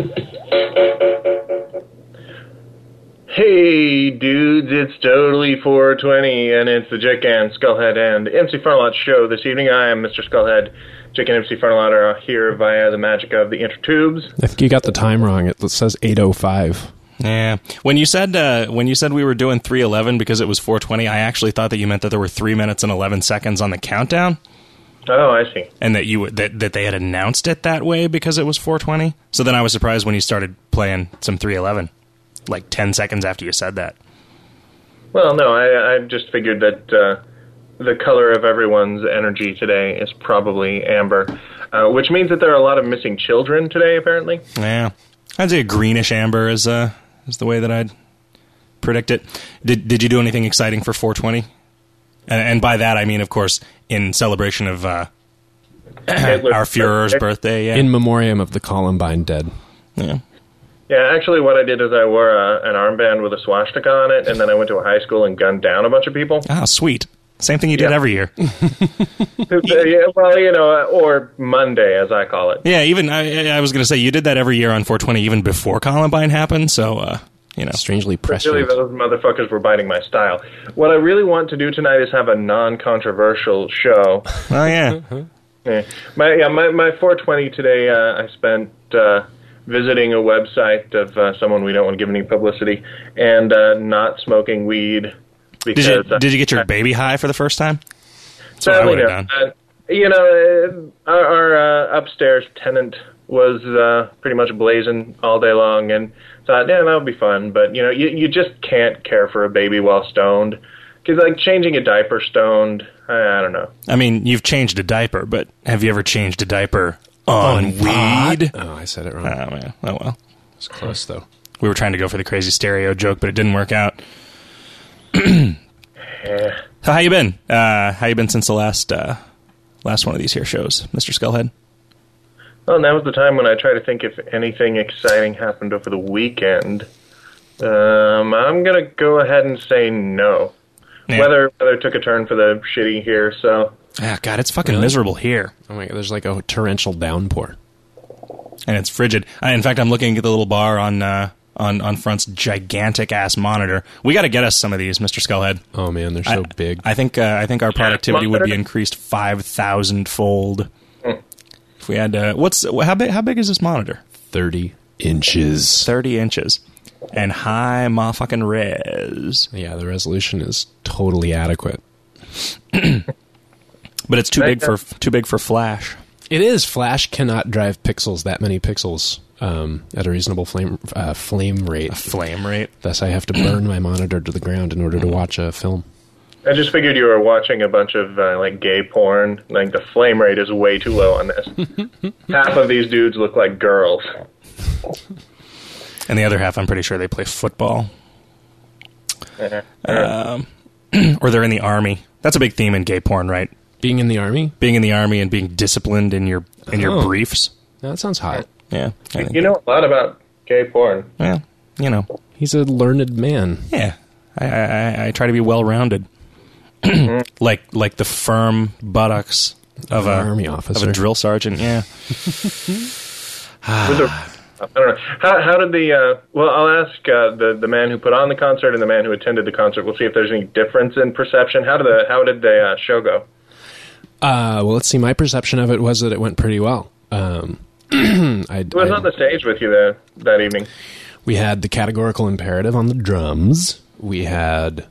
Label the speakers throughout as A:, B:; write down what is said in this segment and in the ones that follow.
A: Hey dudes, it's totally 420 and it's the Jick and Skullhead and MC Farnlot show this evening. I am Mr. Skullhead. Jick and MC Farnlot are here via the magic of the intertubes.
B: I think you got the time wrong. It says 8:05.
C: Yeah. When you said we were doing 3:11 because it was 4:20, I actually thought that you meant that there were 3 minutes and 11 seconds on the countdown.
A: Oh, I see.
C: And that that they had announced it that way because it was 4:20. So then I was surprised when you started playing some 3:11. Like 10 seconds after you said that.
A: Well, no, I just figured that the color of everyone's energy today is probably amber, which means that there are a lot of missing children today, apparently.
C: Yeah. I'd say a greenish amber is the way that I'd predict it. Did you do anything exciting for 420? And by that, I mean, of course, in celebration of our Führer's birthday. Yeah.
B: In memoriam of the Columbine dead.
C: Yeah.
A: Yeah, actually what I did is I wore an armband with a swastika on it, and then I went to a high school and gunned down a bunch of people.
C: Oh, sweet. Same thing you did every year.
A: Yeah, well, or Monday, as I call it.
C: Yeah, even, I was going to say, you did that every year on 420, even before Columbine happened, so,
B: Strangely prescient.
A: Really, those motherfuckers were biting my style. What I really want to do tonight is have a non-controversial show.
C: Oh, yeah.
A: Yeah. My 420 today, I spent... visiting a website of someone we don't want to give any publicity, and not smoking weed. Because,
C: did you get your baby high for the first time? That's
A: what I would
C: have done.
A: Our upstairs tenant was pretty much blazing all day long, and thought, yeah, that would be fun. But, you just can't care for a baby while stoned. Because, like, changing a diaper stoned, I don't know.
C: I mean, you've changed a diaper, but have you ever changed a diaper on weed?
B: Oh, I said it wrong.
C: Oh, man. Oh, well.
B: It's close, though.
C: We were trying to go for the crazy stereo joke, but it didn't work out.
A: Yeah.
C: So how you been? How you been since the last one of these here shows, Mr. Skullhead?
A: Well, now was the time when I try to think if anything exciting happened over the weekend. I'm going to go ahead and say no. Yeah. Weather took a turn for the shitty here, so...
C: Ah, God, it's fucking miserable here.
B: Oh my God, there's like a torrential downpour.
C: And it's frigid. In fact, I'm looking at the little bar on Front's gigantic-ass monitor. We got to get us some of these, Mr. Skullhead.
B: Oh, man, they're so big.
C: I think our productivity would be increased 5,000-fold. If we had... how big is this monitor?
B: 30 inches.
C: 30 inches. And high motherfucking res.
B: Yeah, the resolution is totally adequate.
C: But it's too big for Flash.
B: It is. Flash cannot drive that many pixels at a reasonable flame rate.
C: A flame rate.
B: Thus, I have to burn my monitor to the ground in order to watch a film.
A: I just figured you were watching a bunch of gay porn. Like, the flame rate is way too low on this. Half of these dudes look like girls.
C: And the other half, I'm pretty sure they play football. Or they're in the army. That's a big theme in gay porn, right?
B: Being in the army?
C: Being in the army and being disciplined in your briefs.
B: No, that sounds hot.
C: Yeah.
A: You know a lot about gay porn.
C: Yeah,
B: He's a learned man.
C: Yeah. I try to be well-rounded. like the firm buttocks of an
B: army officer.
C: Of a drill sergeant, yeah.
A: I don't know. How did the... well, I'll ask the man who put on the concert and the man who attended the concert. We'll see if there's any difference in perception. How did the show go?
B: Well, let's see. My perception of it was that it went pretty well.
A: Who was on the stage with you that evening?
B: We had the Categorical Imperative on the drums. We had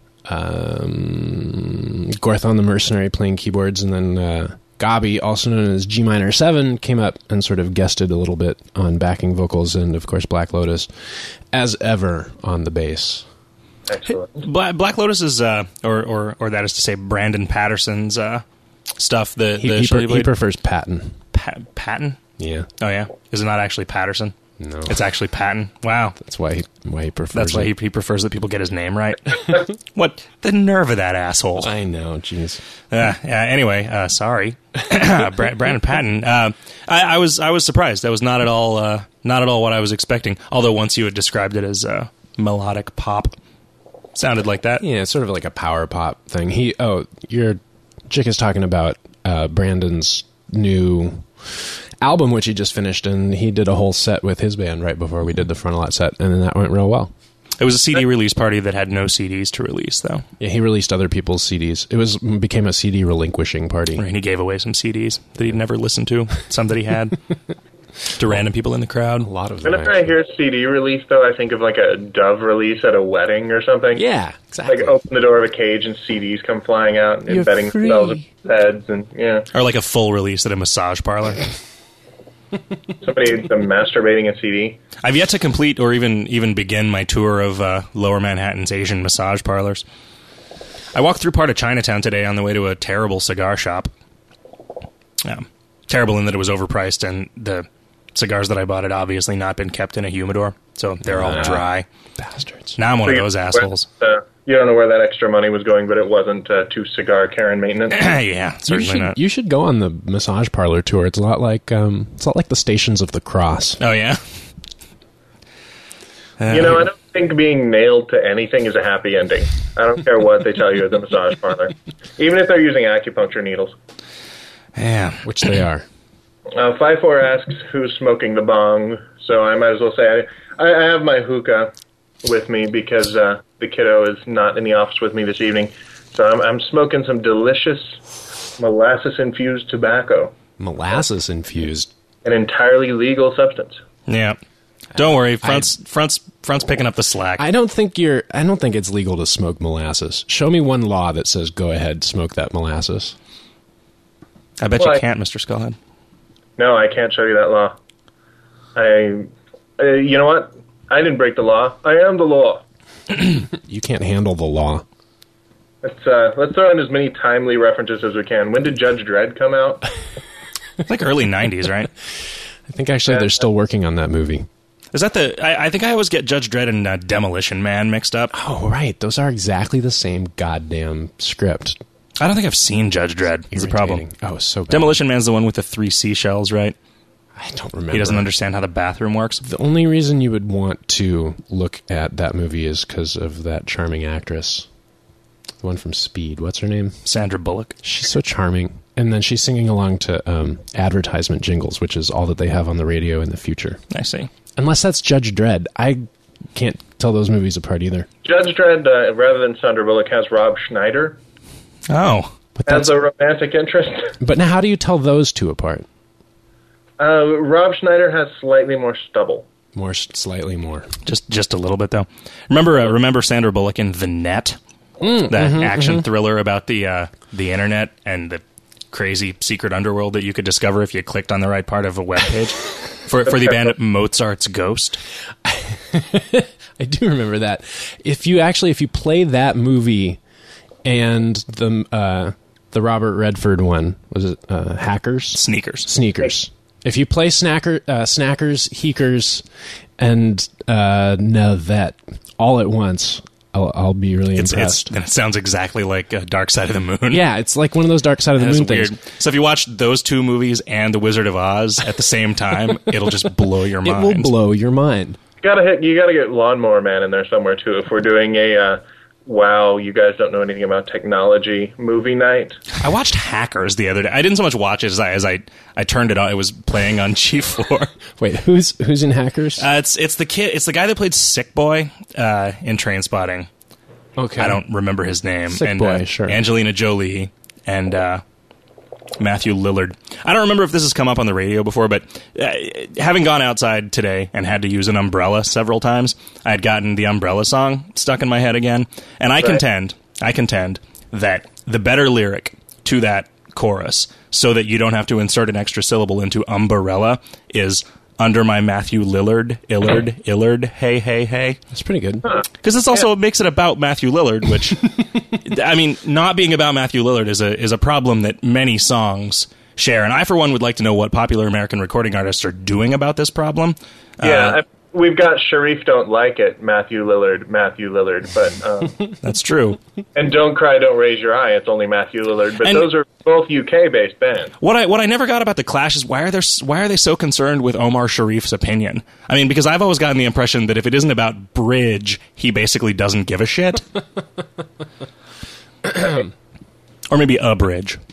B: Gorthon the Mercenary playing keyboards, and then Gabi, also known as G Minor 7, came up and sort of guested a little bit on backing vocals, and of course Black Lotus, as ever, on the bass.
A: Excellent.
C: Black Lotus is, or that is to say, Brandon Patterson's stuff.
B: He prefers Patton.
C: Patton?
B: Yeah.
C: Oh yeah. Is it not actually Patterson?
B: No.
C: It's actually Patton. Wow.
B: That's why he prefers.
C: That's why he prefers that people get his name right. What the nerve of that asshole?
B: I know. Jeez.
C: Anyway, sorry, Brandon Patton. I was surprised. That was not at all what I was expecting. Although once you had described it as melodic pop, sounded like that.
B: Yeah, it's sort of like a power pop thing. Your chick is talking about Brandon's new album, which he just finished, and he did a whole set with his band right before we did the Frontalot set, and then that went real well.
C: It was a CD release party that had no CDs to release, though.
B: Yeah, he released other people's CDs. It became a CD relinquishing party.
C: Right, and he gave away some CDs that he'd never listened to, some that he had, to random people in the crowd.
B: A lot of them.
A: Whenever I hear CD release, though, I think of like a Dove release at a wedding or something.
B: Yeah, exactly.
A: Like open the door of a cage and CDs come flying out and embedding themselves in heads, and yeah.
C: Or like a full release at a massage parlor.
A: Somebody masturbating a CD.
C: I've yet to complete or even begin my tour of Lower Manhattan's Asian massage parlors. I walked through part of Chinatown today on the way to a terrible cigar shop. Terrible in that it was overpriced, and the cigars that I bought had obviously not been kept in a humidor, so they're all dry.
B: Bastards.
C: Now I'm one of those assholes.
A: You don't know where that extra money was going, but it wasn't to cigar care and maintenance.
C: Yeah, certainly not.
B: You should go on the massage parlor tour. It's a lot like the Stations of the Cross.
C: Oh yeah.
A: I don't think being nailed to anything is a happy ending. I don't care what they tell you at the massage parlor, even if they're using acupuncture needles.
C: Yeah,
B: which they are.
A: 54 asks who's smoking the bong, so I might as well say I have my hookah with me because the kiddo is not in the office with me this evening. So I'm smoking some delicious molasses-infused tobacco.
B: Molasses-infused?
A: An entirely legal substance.
C: Yeah. Don't worry, Front's picking up the slack.
B: I don't think it's legal to smoke molasses. Show me one law that says go ahead, smoke that molasses.
C: I bet you can't, Mr. Skullhead.
A: No, I can't show you that law. You know what? I didn't break the law. I am the law.
B: You can't handle the law.
A: Let's throw in as many timely references as we can. When did Judge Dredd come out?
C: Like early 90s, right?
B: I think actually they're still working on that movie.
C: Is that I think I always get Judge Dredd and Demolition Man mixed up.
B: Oh, right. Those are exactly the same goddamn script.
C: I don't think I've seen Judge Dredd. Is the problem.
B: Oh, so bad.
C: Demolition Man's the one with the 3 seashells, right?
B: I don't remember.
C: He doesn't understand how the bathroom works.
B: The only reason you would want to look at that movie is because of that charming actress. The one from Speed. What's her name?
C: Sandra Bullock.
B: She's so charming. And then she's singing along to advertisement jingles, which is all that they have on the radio in the future.
C: I see.
B: Unless that's Judge Dredd. I can't tell those movies apart either.
A: Judge Dredd, rather than Sandra Bullock, has Rob Schneider.
C: Oh.
A: As a romantic interest.
B: But now how do you tell those two apart?
A: Rob Schneider has slightly more stubble.
B: Slightly more.
C: Just a little bit, though. Remember Sandra Bullock in The Net? That action thriller about the internet and the crazy secret underworld that you could discover if you clicked on the right part of a web page for the band Mozart's Ghost.
B: I do remember that. If you play that movie and the Robert Redford one, was it Hackers? Sneakers. If you play Snackers, Heekers, and Navette all at once, I'll be really impressed.
C: It sounds exactly like Dark Side of the Moon.
B: Yeah, it's like one of those Dark Side of the Moon things.
C: So if you watch those two movies and The Wizard of Oz at the same time, it'll just blow your mind.
B: It will blow your mind.
A: You gotta get Lawnmower Man in there somewhere too. If we're doing a wow, you guys don't know anything about technology movie night.
C: I watched Hackers the other day. I didn't so much watch it as I turned it on. It was playing on G4.
B: Wait, who's in Hackers?
C: It's the kid. It's the guy that played Sick Boy in Trainspotting.
B: Okay,
C: I don't remember his name.
B: Sick Boy, sure.
C: Angelina Jolie and Matthew Lillard. I don't remember if this has come up on the radio before, but having gone outside today and had to use an umbrella several times, I had gotten the Umbrella song stuck in my head again. And I contend that the better lyric to that chorus, so that you don't have to insert an extra syllable into umbrella, is under my Matthew Lillard, Illard, hey, hey, hey.
B: That's pretty good.
C: Because this also makes it about Matthew Lillard, which, I mean, not being about Matthew Lillard is a problem that many songs share. And I, for one, would like to know what popular American recording artists are doing about this problem.
A: Yeah, we've got Sharif Don't Like It, Matthew Lillard, but...
C: That's true.
A: And Don't Cry, Don't Raise Your Eye, it's only Matthew Lillard, but those are both UK-based bands.
C: What I never got about the Clash is why are they so concerned with Omar Sharif's opinion? I mean, because I've always gotten the impression that if it isn't about bridge, he basically doesn't give a shit. Or maybe a bridge.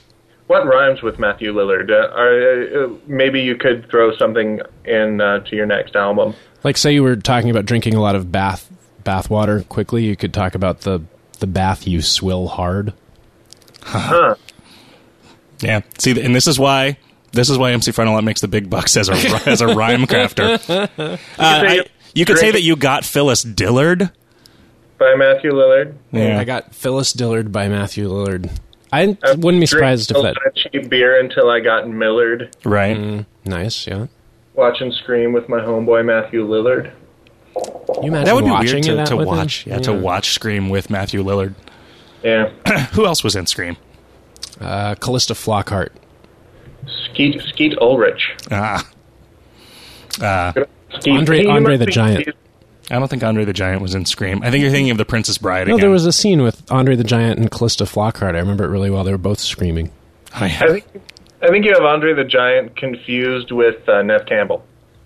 A: What rhymes with Matthew Lillard? Maybe you could throw something in to your next album.
B: Like, say you were talking about drinking a lot of bath water quickly, you could talk about the bath you swill hard.
A: Huh.
C: Yeah. See, and this is why MC Frontalot makes the big bucks as a rhyme crafter. You could say that you got Phyllis Dillard
A: by Matthew Lillard.
C: Yeah.
B: I got Phyllis Dillard by Matthew Lillard. I wouldn't be surprised if that...
A: cheap beer until I got Millard.
C: Right.
B: Nice, yeah.
A: Watching Scream with my homeboy Matthew Lillard.
B: You imagine
C: That would be
B: watching
C: weird
B: that
C: to
B: with
C: watch.
B: him?
C: Yeah, to watch Scream with Matthew Lillard.
A: Yeah.
C: Who else was in Scream?
B: Callista Flockhart.
A: Skeet Ulrich.
B: Andre the Giant.
C: I don't think Andre the Giant was in Scream. I think you're thinking of The Princess Bride again.
B: No, there was a scene with Andre the Giant and Callista Flockhart. I remember it really well. They were both screaming.
C: Oh, yeah.
A: I think you have Andre the Giant confused with Nev Campbell.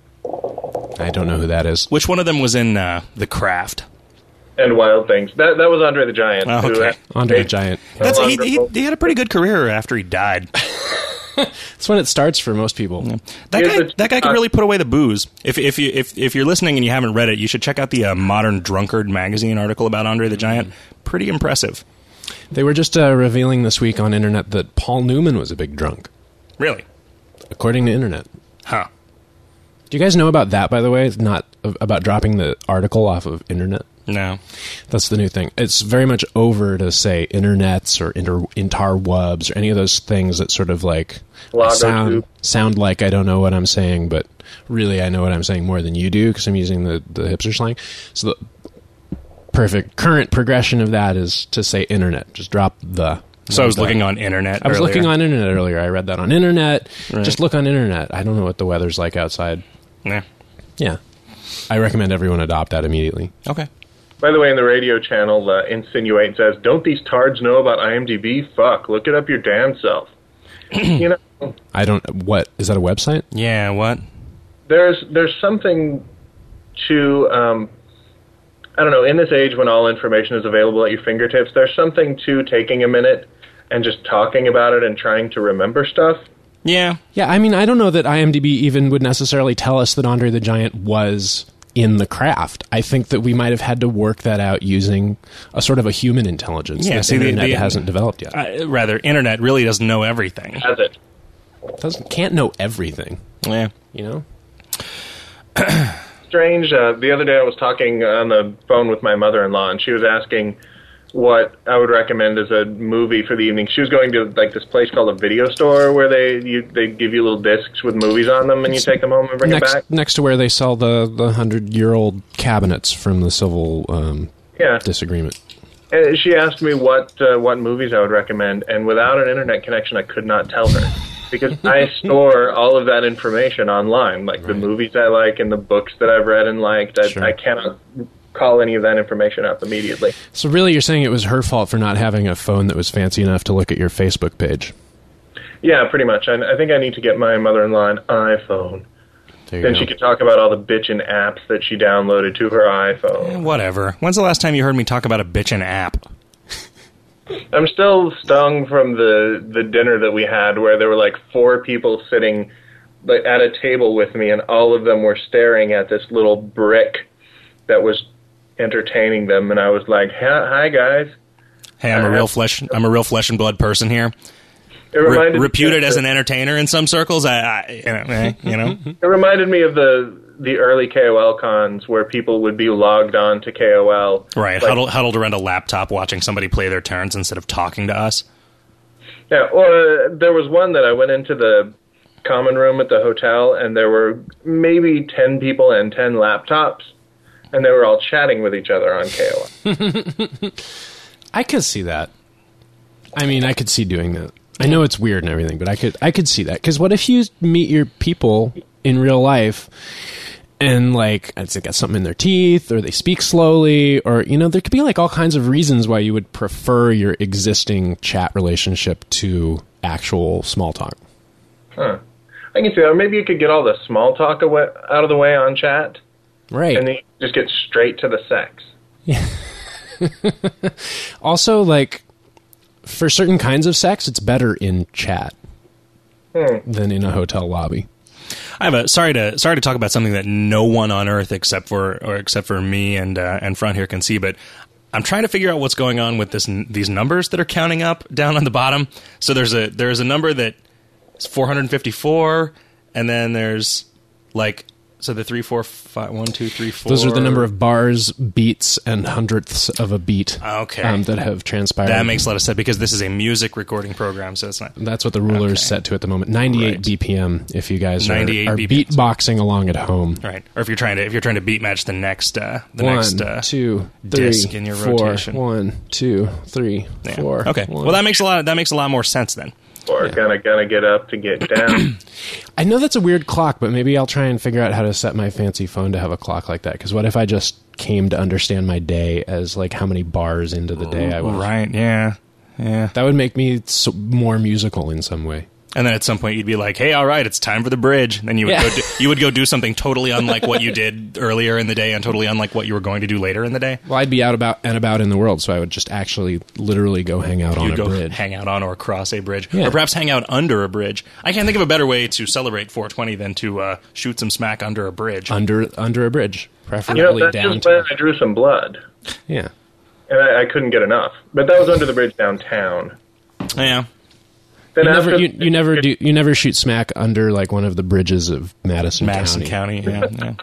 B: I don't know who that is.
C: Which one of them was in The Craft?
A: And Wild Things. That was Andre the Giant.
C: Oh, okay.
B: Andre the Giant.
C: He had a pretty good career after he died.
B: That's when it starts for most people.
C: Yeah. That guy could really put away the booze. If you're listening and you haven't read it, you should check out the Modern Drunkard magazine article about Andre the Giant. Pretty impressive.
B: They were just revealing this week on internet that Paul Newman was a big drunk.
C: Really?
B: According to internet.
C: Huh.
B: Do you guys know about that, by the way? It's not about dropping the article off of internet?
C: No.
B: That's the new thing. It's very much over to say internets or interwebs or any of those things that sort of like sound like I don't know what I'm saying, but really I know what I'm saying more than you do because I'm using the hipster slang. So the perfect current progression of that is to say internet. Just drop the...
C: So I was looking on internet
B: I was looking on internet earlier. I read that on internet. Right. Just look on internet. I don't know what the weather's like outside.
C: Yeah.
B: Yeah. I recommend everyone adopt that immediately.
C: Okay.
A: By the way, in the radio channel, Insinuate says, "Don't these tards know about IMDb? Fuck, look it up your damn self." You know,
B: I don't. What is that? A website?
C: Yeah. What?
A: There's something to I don't know. In this age when all information is available at your fingertips, there's something to taking a minute and just talking about it and trying to remember stuff.
C: Yeah.
B: Yeah. I mean, I don't know that IMDb even would necessarily tell us that Andre the Giant was in The Craft. I think that we might have had to work that out using a sort of a human intelligence that the internet hasn't developed yet.
C: Rather, internet really doesn't know everything.
A: Has it?
B: Can't know everything.
C: Yeah.
B: You know?
A: Strange. The other day I was talking on the phone with my mother-in-law, and she was asking what I would recommend as a movie for the evening. She was going to like this place called a video store where they give you little discs with movies on them, and you take them home and bring them back.
B: Next to where they sell the 100-year-old cabinets from the civil disagreement.
A: And she asked me what movies I would recommend, and without an internet connection, I could not tell her. Because I store all of that information online, like the movies I like and the books that I've read and liked. I cannot call any of that information up immediately.
B: So really you're saying it was her fault for not having a phone that was fancy enough to look at your Facebook page?
A: Yeah, pretty much. I think I need to get my mother-in-law an iPhone. Then she could talk about all the bitchin' apps that she downloaded to her iPhone.
C: Whatever. When's the last time you heard me talk about a bitchin' app?
A: I'm still stung from the dinner that we had where there were like 4 people sitting at a table with me, and all of them were staring at this little brick that was entertaining them, and I was like, "Hi guys."
C: Hey, I'm a real flesh and blood person here. Reputed as an entertainer in some circles. You know.
A: It reminded me of the early KOL cons where people would be logged on to KOL.
C: Right, huddled around a laptop watching somebody play their turns instead of talking to us.
A: Yeah, or there was one that I went into the common room at the hotel, and there were maybe 10 people and 10 laptops, and they were all chatting with each other on KOL.
B: I could see that. I mean, I could see doing that. I know it's weird and everything, but I could see that. Because what if you meet your people in real life and, like, they got something in their teeth, or they speak slowly, or, you know, there could be, like, all kinds of reasons why you would prefer your existing chat relationship to actual small talk.
A: Huh. I can see that. Or maybe you could get all the small talk out of the way on chat.
B: Right.
A: And then you just get straight to the sex.
B: Yeah. Also, like, for certain kinds of sex, it's better in chat than in a hotel lobby.
C: I have sorry to talk about something that no one on Earth except for me and Front here can see, but I'm trying to figure out what's going on with these numbers that are counting up down on the bottom. So there's a number that is 454, and then there's like. So the 3, 4, 5, 1, 2, 3, 4.
B: Those are the number of bars, beats, and hundredths of a beat that have transpired.
C: That makes a lot of sense because this is a music recording program, so it's not.
B: That's what the ruler is set to at the moment. 98 BPM. If you guys are beatboxing along at home,
C: right? Or if you're trying to beat match the next
B: 1, 2, 3,
C: disc in your
B: 4,
C: rotation.
B: 1, 2, 3, 4.
C: Okay.
B: 1.
C: Well, that makes a lot more sense then.
A: Or gonna get up to get down.
B: I know that's a weird clock, but maybe I'll try and figure out how to set my fancy phone to have a clock like that. Because what if I just came to understand my day as like how many bars into the day I was?
C: Right, yeah.
B: That would make me more musical in some way.
C: And then at some point you'd be like, "Hey, all right, it's time for the bridge." And then you would go do something totally unlike what you did earlier in the day, and totally unlike what you were going to do later in the day.
B: Well, I'd be out about in the world, so I would just actually literally go hang out on a bridge.
C: Hang out on or cross a bridge,
B: yeah.
C: or perhaps hang out under a bridge. I can't think of a better way to celebrate 420 than to shoot some smack under a bridge.
B: Under a bridge, preferably
A: that's
B: downtown.
A: just when I drew some blood.
B: Yeah,
A: and I couldn't get enough. But that was under the bridge downtown.
C: Yeah.
A: You
B: never shoot smack under like one of the bridges of Madison County.
C: Yeah.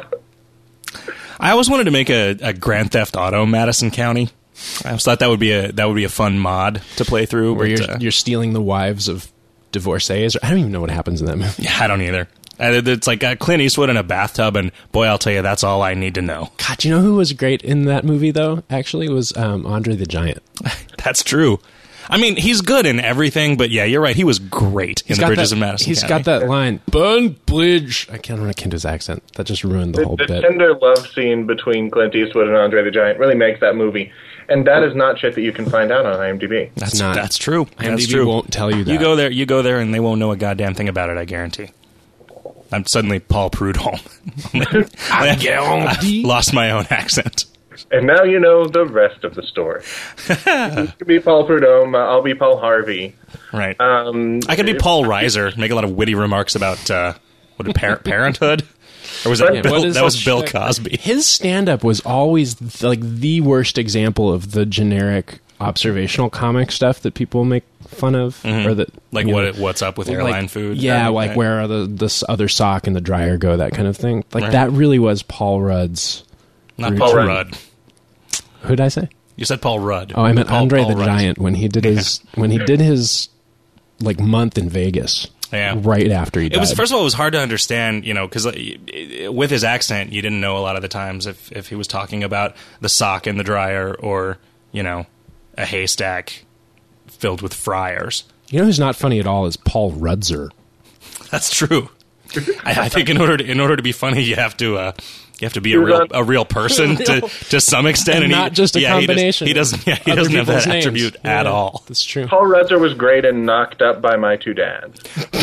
C: I always wanted to make a Grand Theft Auto Madison County. I always thought that would be a fun mod to play through.
B: Where you're stealing the wives of divorcees. I don't even know what happens in that movie.
C: Yeah, I don't either. It's like Clint Eastwood in a bathtub, and boy, I'll tell you, that's all I need to know.
B: God, you know who was great in that movie though? Actually, was Andre the Giant.
C: That's true. I mean, he's good in everything, but yeah, you're right. He was great in the Bridges of Madison County.
B: He's got that line, "Burn Bridge." I can't his accent. That just ruined the whole bit.
A: The tender love scene between Clint Eastwood and Andre the Giant really makes that movie. And that is not shit that you can find out on IMDb.
C: That's true.
B: IMDb won't tell you that.
C: You go there, and they won't know a goddamn thing about it, I guarantee. I'm suddenly Paul Prudhomme.
B: I guarantee.
C: Lost my own accent.
A: And now you know the rest of the story. You could be Paul Prudhomme. I'll be Paul Harvey.
C: Right. I could be Paul Reiser. Make a lot of witty remarks about parenthood. Or was that that was Bill Cosby?
B: His stand-up was always like the worst example of the generic observational comic stuff that people make fun of, or that
C: like what's up with airline food.
B: Yeah, like where are the other sock and the dryer go, that kind of thing. Like that really was Paul Rudd's.
C: Not Paul Rudd.
B: Who'd I say?
C: You said Paul Rudd.
B: Oh, I meant Andre the Giant when he did his like month in Vegas.
C: Yeah.
B: Right after he died.
C: First of all, it was hard to understand, because with his accent, you didn't know a lot of the times if he was talking about the sock in the dryer or, a haystack filled with fryers.
B: You know who's not funny at all is Paul Rudzer.
C: That's true. I think in order to be funny, you have to be a real person to some extent,
B: and not just a combination.
C: He doesn't have that attribute at all.
B: That's true.
A: Paul Rudzer was great in Knocked Up by My Two Dads,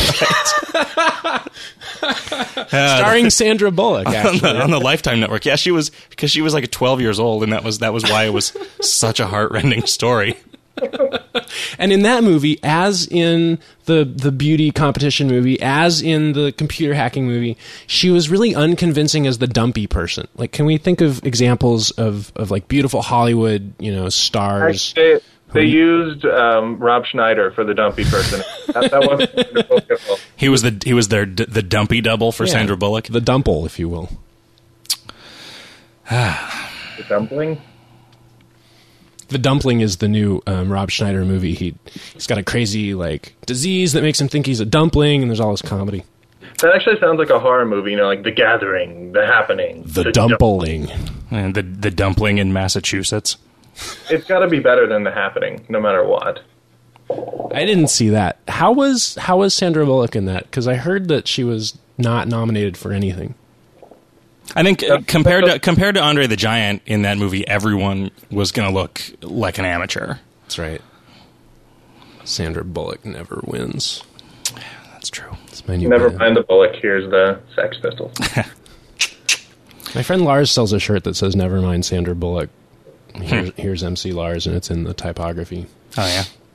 B: starring Sandra Bullock
C: on the Lifetime Network. Yeah, she was like 12 years old, and that was why it was such a heartrending story.
B: And in that movie, as in the beauty competition movie, as in the computer hacking movie, she was really unconvincing as the dumpy person. Like, can we think of examples of like beautiful Hollywood, stars?
A: They used Rob Schneider for the dumpy person. That wasn't
C: He was the dumpy double for Sandra Bullock,
B: the dumple, if you will.
A: The dumpling.
B: The Dumpling is the new Rob Schneider movie. He's got a crazy disease that makes him think he's a dumpling, and there's all this comedy.
A: That actually sounds like a horror movie, like The Gathering, The Happening.
B: The Dumpling.
C: And the dumpling in Massachusetts.
A: It's got to be better than The Happening, no matter what.
B: I didn't see that. How was Sandra Bullock in that? Because I heard that she was not nominated for anything.
C: I think compared to Andre the Giant in that movie, everyone was going to look like an amateur.
B: That's right. Sandra Bullock never wins.
C: That's true.
B: That's my new
A: Never
B: band.
A: mind the Bullock. Here's the Sex Pistols.
B: My friend Lars sells a shirt that says "Never mind Sandra Bullock." Here's MC Lars, and it's in the typography.
C: Oh yeah.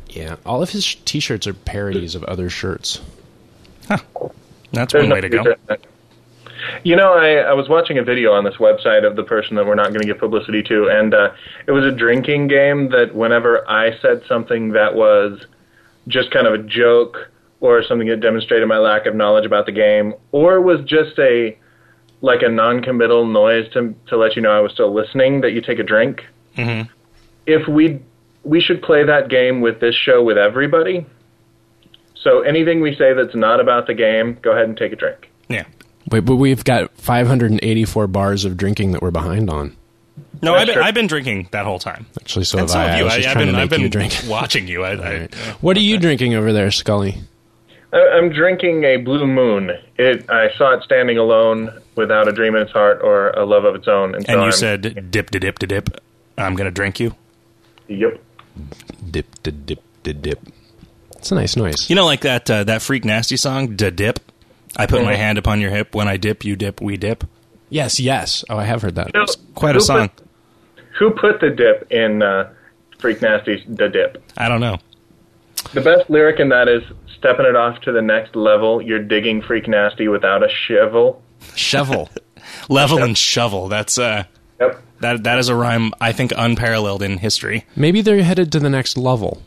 B: Yeah, all of his T-shirts are parodies of other shirts.
C: Huh. That's one way to go.
A: You know, I was watching a video on this website of the person that we're not going to give publicity to, and it was a drinking game that whenever I said something that was just kind of a joke or something that demonstrated my lack of knowledge about the game, or was just a non-committal noise to let you know I was still listening, that you take a drink.
C: Mm-hmm.
A: If we should play that game with this show with everybody. So anything we say that's not about the game, go ahead and take a drink.
C: Yeah.
B: Wait, but we've got 584 bars of drinking that we're behind on.
C: No, I've been drinking that whole time.
B: Actually, so
C: and
B: have I.
C: I've been
B: drink.
C: watching you.
B: Right. What are you drinking over there, Scully?
A: I'm drinking a Blue Moon. I saw it standing alone without a dream in its heart or a love of its own. And
C: you said, dip, to dip, to dip. I'm going to drink you?
A: Yep.
B: Dip, to dip, to dip. It's a nice noise.
C: You know, like that Freak Nasty song, Da Dip? I put my hand upon your hip. When I dip, you dip, we dip.
B: Yes. Oh, I have heard that.
A: You know,
C: it's quite a song.
A: Who put the dip in Freak Nasty's Da Dip?
C: I don't know.
A: The best lyric in that is, stepping it off to the next level, you're digging Freak Nasty without a shovel.
B: Shovel.
C: Level and shovel. That's
A: Yep.
C: That is a rhyme, I think, unparalleled in history.
B: Maybe they're headed to the next level.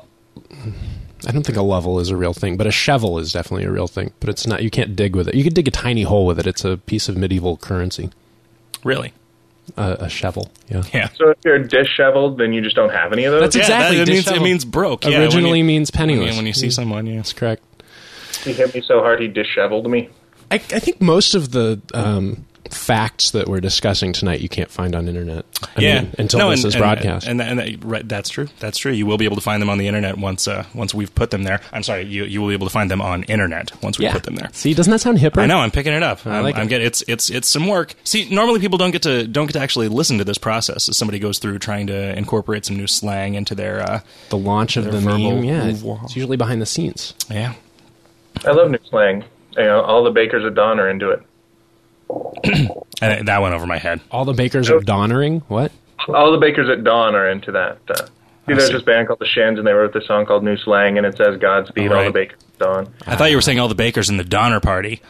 B: I don't think a level is a real thing, but a shovel is definitely a real thing. But it's not. You can't dig with it. You could dig a tiny hole with it. It's a piece of medieval currency.
C: Really?
B: A shovel. Yeah.
A: So if you're disheveled, then you just don't have any of those?
B: That's exactly.
C: It means broke. Yeah,
B: originally means penniless.
C: When you see someone, yeah.
B: That's correct.
A: He hit me so hard he disheveled me.
B: I think most of the facts that we're discussing tonight you can't find on internet. Until this is broadcast.
C: Right, that's true. That's true. You will be able to find them on the internet once we've put them there. I'm sorry, you will be able to find them on internet once we put them there.
B: See, doesn't that sound hipper?
C: I know. I'm picking it up.
B: I like it.
C: It's some work. See, normally people don't get to actually listen to this process as somebody goes through trying to incorporate some new slang into their
B: the launch of the meme. Yeah, it's usually behind the scenes.
C: Yeah.
A: I love new slang. You know, all the bakers at dawn are into it.
C: And that went over my head.
B: All the bakers are dawning? What?
A: All the bakers at dawn are into that. There's this band called the Shins, and they wrote this song called New Slang, and it says Godspeed, all the bakers at dawn.
C: I thought you were saying all the bakers in the Donner Party,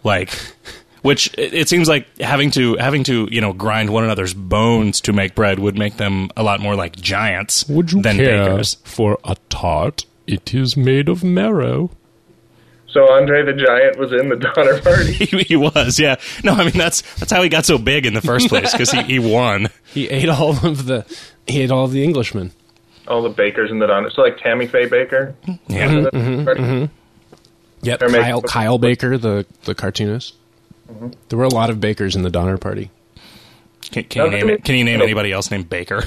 C: which it seems like having to grind one another's bones to make bread would make them a lot more like giants than bakers.
B: For a tart, it is made of marrow.
A: So Andre the Giant was in the Donner Party.
C: He was, yeah. No, I mean that's how he got so big in the first place, because he won.
B: He ate all of the Englishmen.
A: All the bakers in the Donner. So like Tammy Faye Baker.
B: Yeah. Yep. Kyle Baker, the cartoonist. Mm-hmm. There were a lot of bakers in the Donner Party.
C: Can you name anybody else named Baker?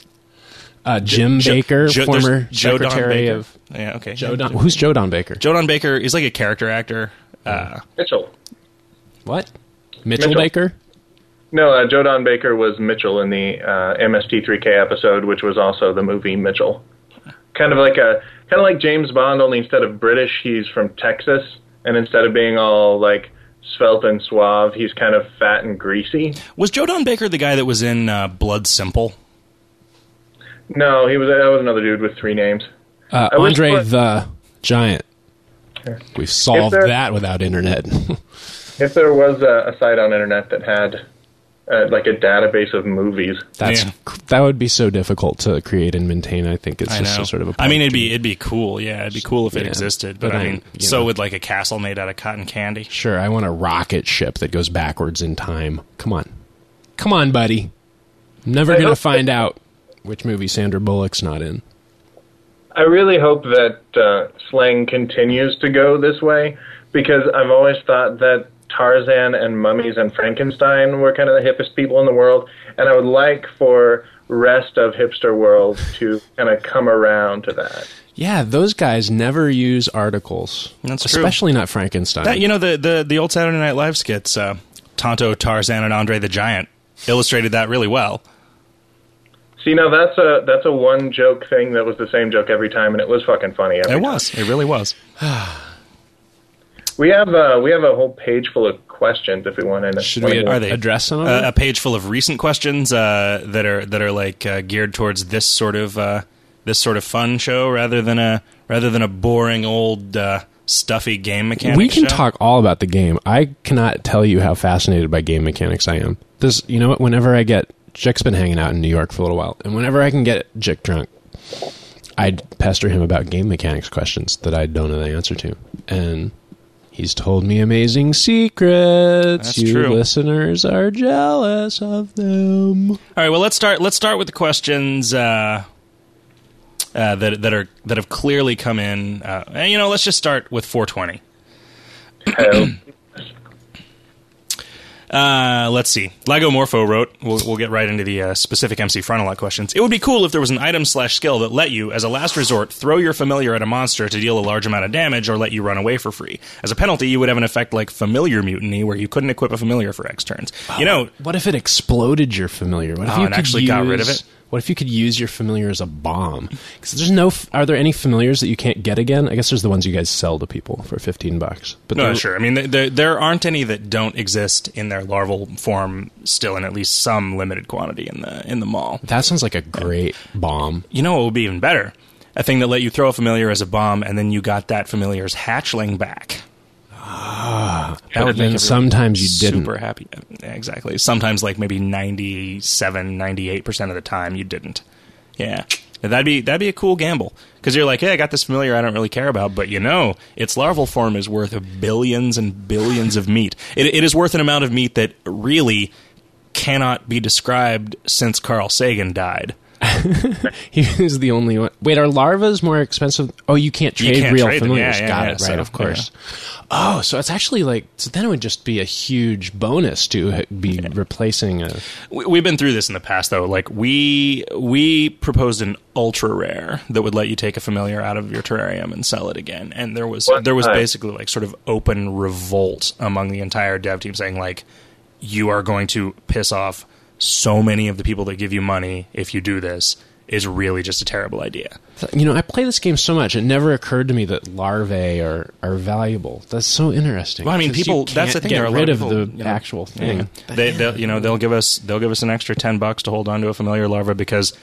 B: Jim Baker, former
C: Joe
B: secretary
C: Don
B: of...
C: Yeah, okay.
B: Who's Joe Don Baker?
C: Joe Don Baker is like a character actor.
A: Mitchell.
B: What? Mitchell Baker?
A: No, Joe Don Baker was Mitchell in the MST3K episode, which was also the movie Mitchell. Kind of like James Bond, only instead of British, he's from Texas, and instead of being all like svelte and suave, he's kind of fat and greasy.
C: Was Joe Don Baker the guy that was in Blood Simple?
A: No, that was another dude with three names.
B: Andre the Giant. We've solved that without internet.
A: If there was a site on internet that had like a database of movies,
B: that would be so difficult to create and maintain. I think it's just sort of a.
C: I mean, it'd be cool. Yeah, it'd be cool if it existed. But I mean, would like a castle made out of cotton candy.
B: Sure, I want a rocket ship that goes backwards in time. Come on, buddy. I'm never gonna find out which movie Sandra Bullock's not in.
A: I really hope that slang continues to go this way, because I've always thought that Tarzan and Mummies and Frankenstein were kind of the hippest people in the world, and I would like for rest of hipster world to kind of come around to that.
B: Yeah, those guys never use articles.
C: That's true.
B: Especially not Frankenstein.
C: The old Saturday Night Live skits, Tonto, Tarzan, and Andre the Giant illustrated that really well.
A: See, now that's a one joke thing that was the same joke every time, and it was fucking funny every time.
C: It really was.
A: We have a whole page full of questions if we want to.
B: Should we address some of them?
C: A page full of recent questions that are like geared towards this sort of this sort of fun show rather than a boring old stuffy game mechanics.
B: We can
C: show.
B: talk all about the game. I cannot tell you how fascinated by game mechanics I am. You know what? Whenever I get Jick's been hanging out in New York for a little while, and whenever I can get Jick drunk, I'd pester him about game mechanics questions that I don't know the answer to, and he's told me amazing secrets.
C: That's
B: you
C: true.
B: Listeners are jealous of them.
C: All right, well, let's start with the questions that have clearly come in. And, let's just start with 420. Let's see. Lego Morpho wrote, we'll get right into the specific MC Frontalot questions. It would be cool if there was an item/skill that let you, as a last resort, throw your familiar at a monster to deal a large amount of damage or let you run away for free. As a penalty, you would have an effect like Familiar Mutiny, where you couldn't equip a familiar for X turns.
B: What if it exploded your familiar? What if you
C: and actually got rid of it?
B: What if you could use your familiar as a bomb? Because are there any familiars that you can't get again? I guess there's the ones you guys sell to people for $15. But
C: no, sure. I mean, there aren't any that don't exist in their larval form still in at least some limited quantity in the mall.
B: That sounds like a great bomb.
C: You know what would be even better? A thing that let you throw a familiar as a bomb, and then you got that familiar's hatchling back.
B: That would mean sometimes you didn't.
C: Super happy. Yeah, exactly. Sometimes like maybe 97, 98% of the time you didn't. Yeah. That'd be a cool gamble. Because you're like, hey, I got this familiar I don't really care about, but its larval form is worth billions and billions of meat. It is worth an amount of meat that really cannot be described since Carl Sagan died.
B: He was the only one. Wait, are larvas more expensive? Oh, you can't trade real familiars. Got it, right, of course. Yeah. Oh, so it's actually so then it would just be a huge bonus to be replacing a...
C: We've been through this in the past, though. Like, we proposed an ultra rare that would let you take a familiar out of your terrarium and sell it again. And there was basically like sort of open revolt among the entire dev team saying, like, you are going to piss off so many of the people that give you money if you do this. Is really just a terrible idea.
B: I play this game so much, it never occurred to me that larvae are valuable. That's so interesting.
C: Well, I mean, people. That's the thing.
B: Get rid of
C: people,
B: the actual thing.
C: Yeah. They'll give us an extra $10 to hold on to a familiar larva because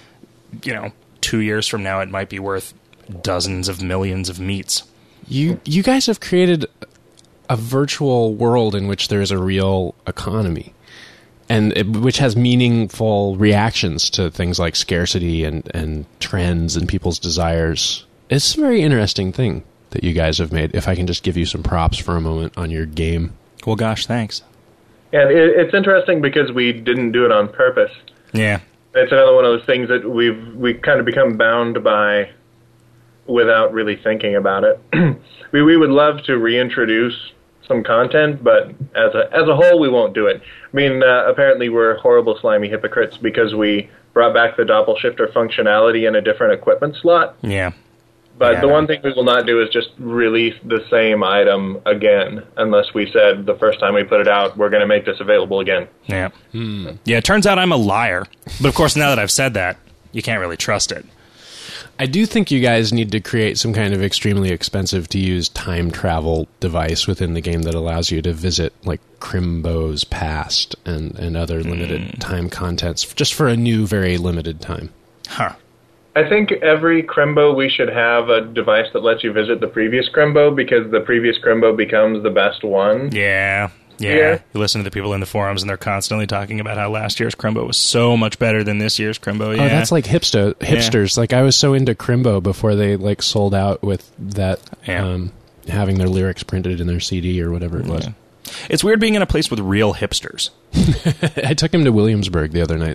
C: 2 years from now it might be worth dozens of millions of meats.
B: You guys have created a virtual world in which there is a real economy. And which has meaningful reactions to things like scarcity and trends and people's desires. It's a very interesting thing that you guys have made, if I can just give you some props for a moment on your game.
C: Well, gosh, thanks.
A: Yeah, it's interesting because we didn't do it on purpose.
C: Yeah.
A: It's another one of those things that we kind of become bound by without really thinking about it. we would love to reintroduce some content, but as a whole, we won't do it. I mean, apparently we're horrible, slimy hypocrites because we brought back the Doppelshifter functionality in a different equipment slot.
C: Yeah.
A: But the one thing we will not do is just release the same item again, unless we said the first time we put it out, we're going to make this available again.
C: Yeah. Yeah, it turns out I'm a liar. But of course, now that I've said that, you can't really trust it.
B: I do think you guys need to create some kind of extremely expensive to use time travel device within the game that allows you to visit like Crimbo's past and other limited time contents just for a new, very limited time.
C: Huh.
A: I think every Crimbo we should have a device that lets you visit the previous Crimbo because the previous Crimbo becomes the best one.
C: Yeah. You listen to the people in the forums, and they're constantly talking about how last year's Crimbo was so much better than this year's Crimbo. Yeah.
B: Oh, that's like hipsters. Yeah. Like, I was so into Crimbo before they like sold out with that having their lyrics printed in their CD or whatever it was.
C: Yeah. It's weird being in a place with real hipsters.
B: I took him to Williamsburg the other night.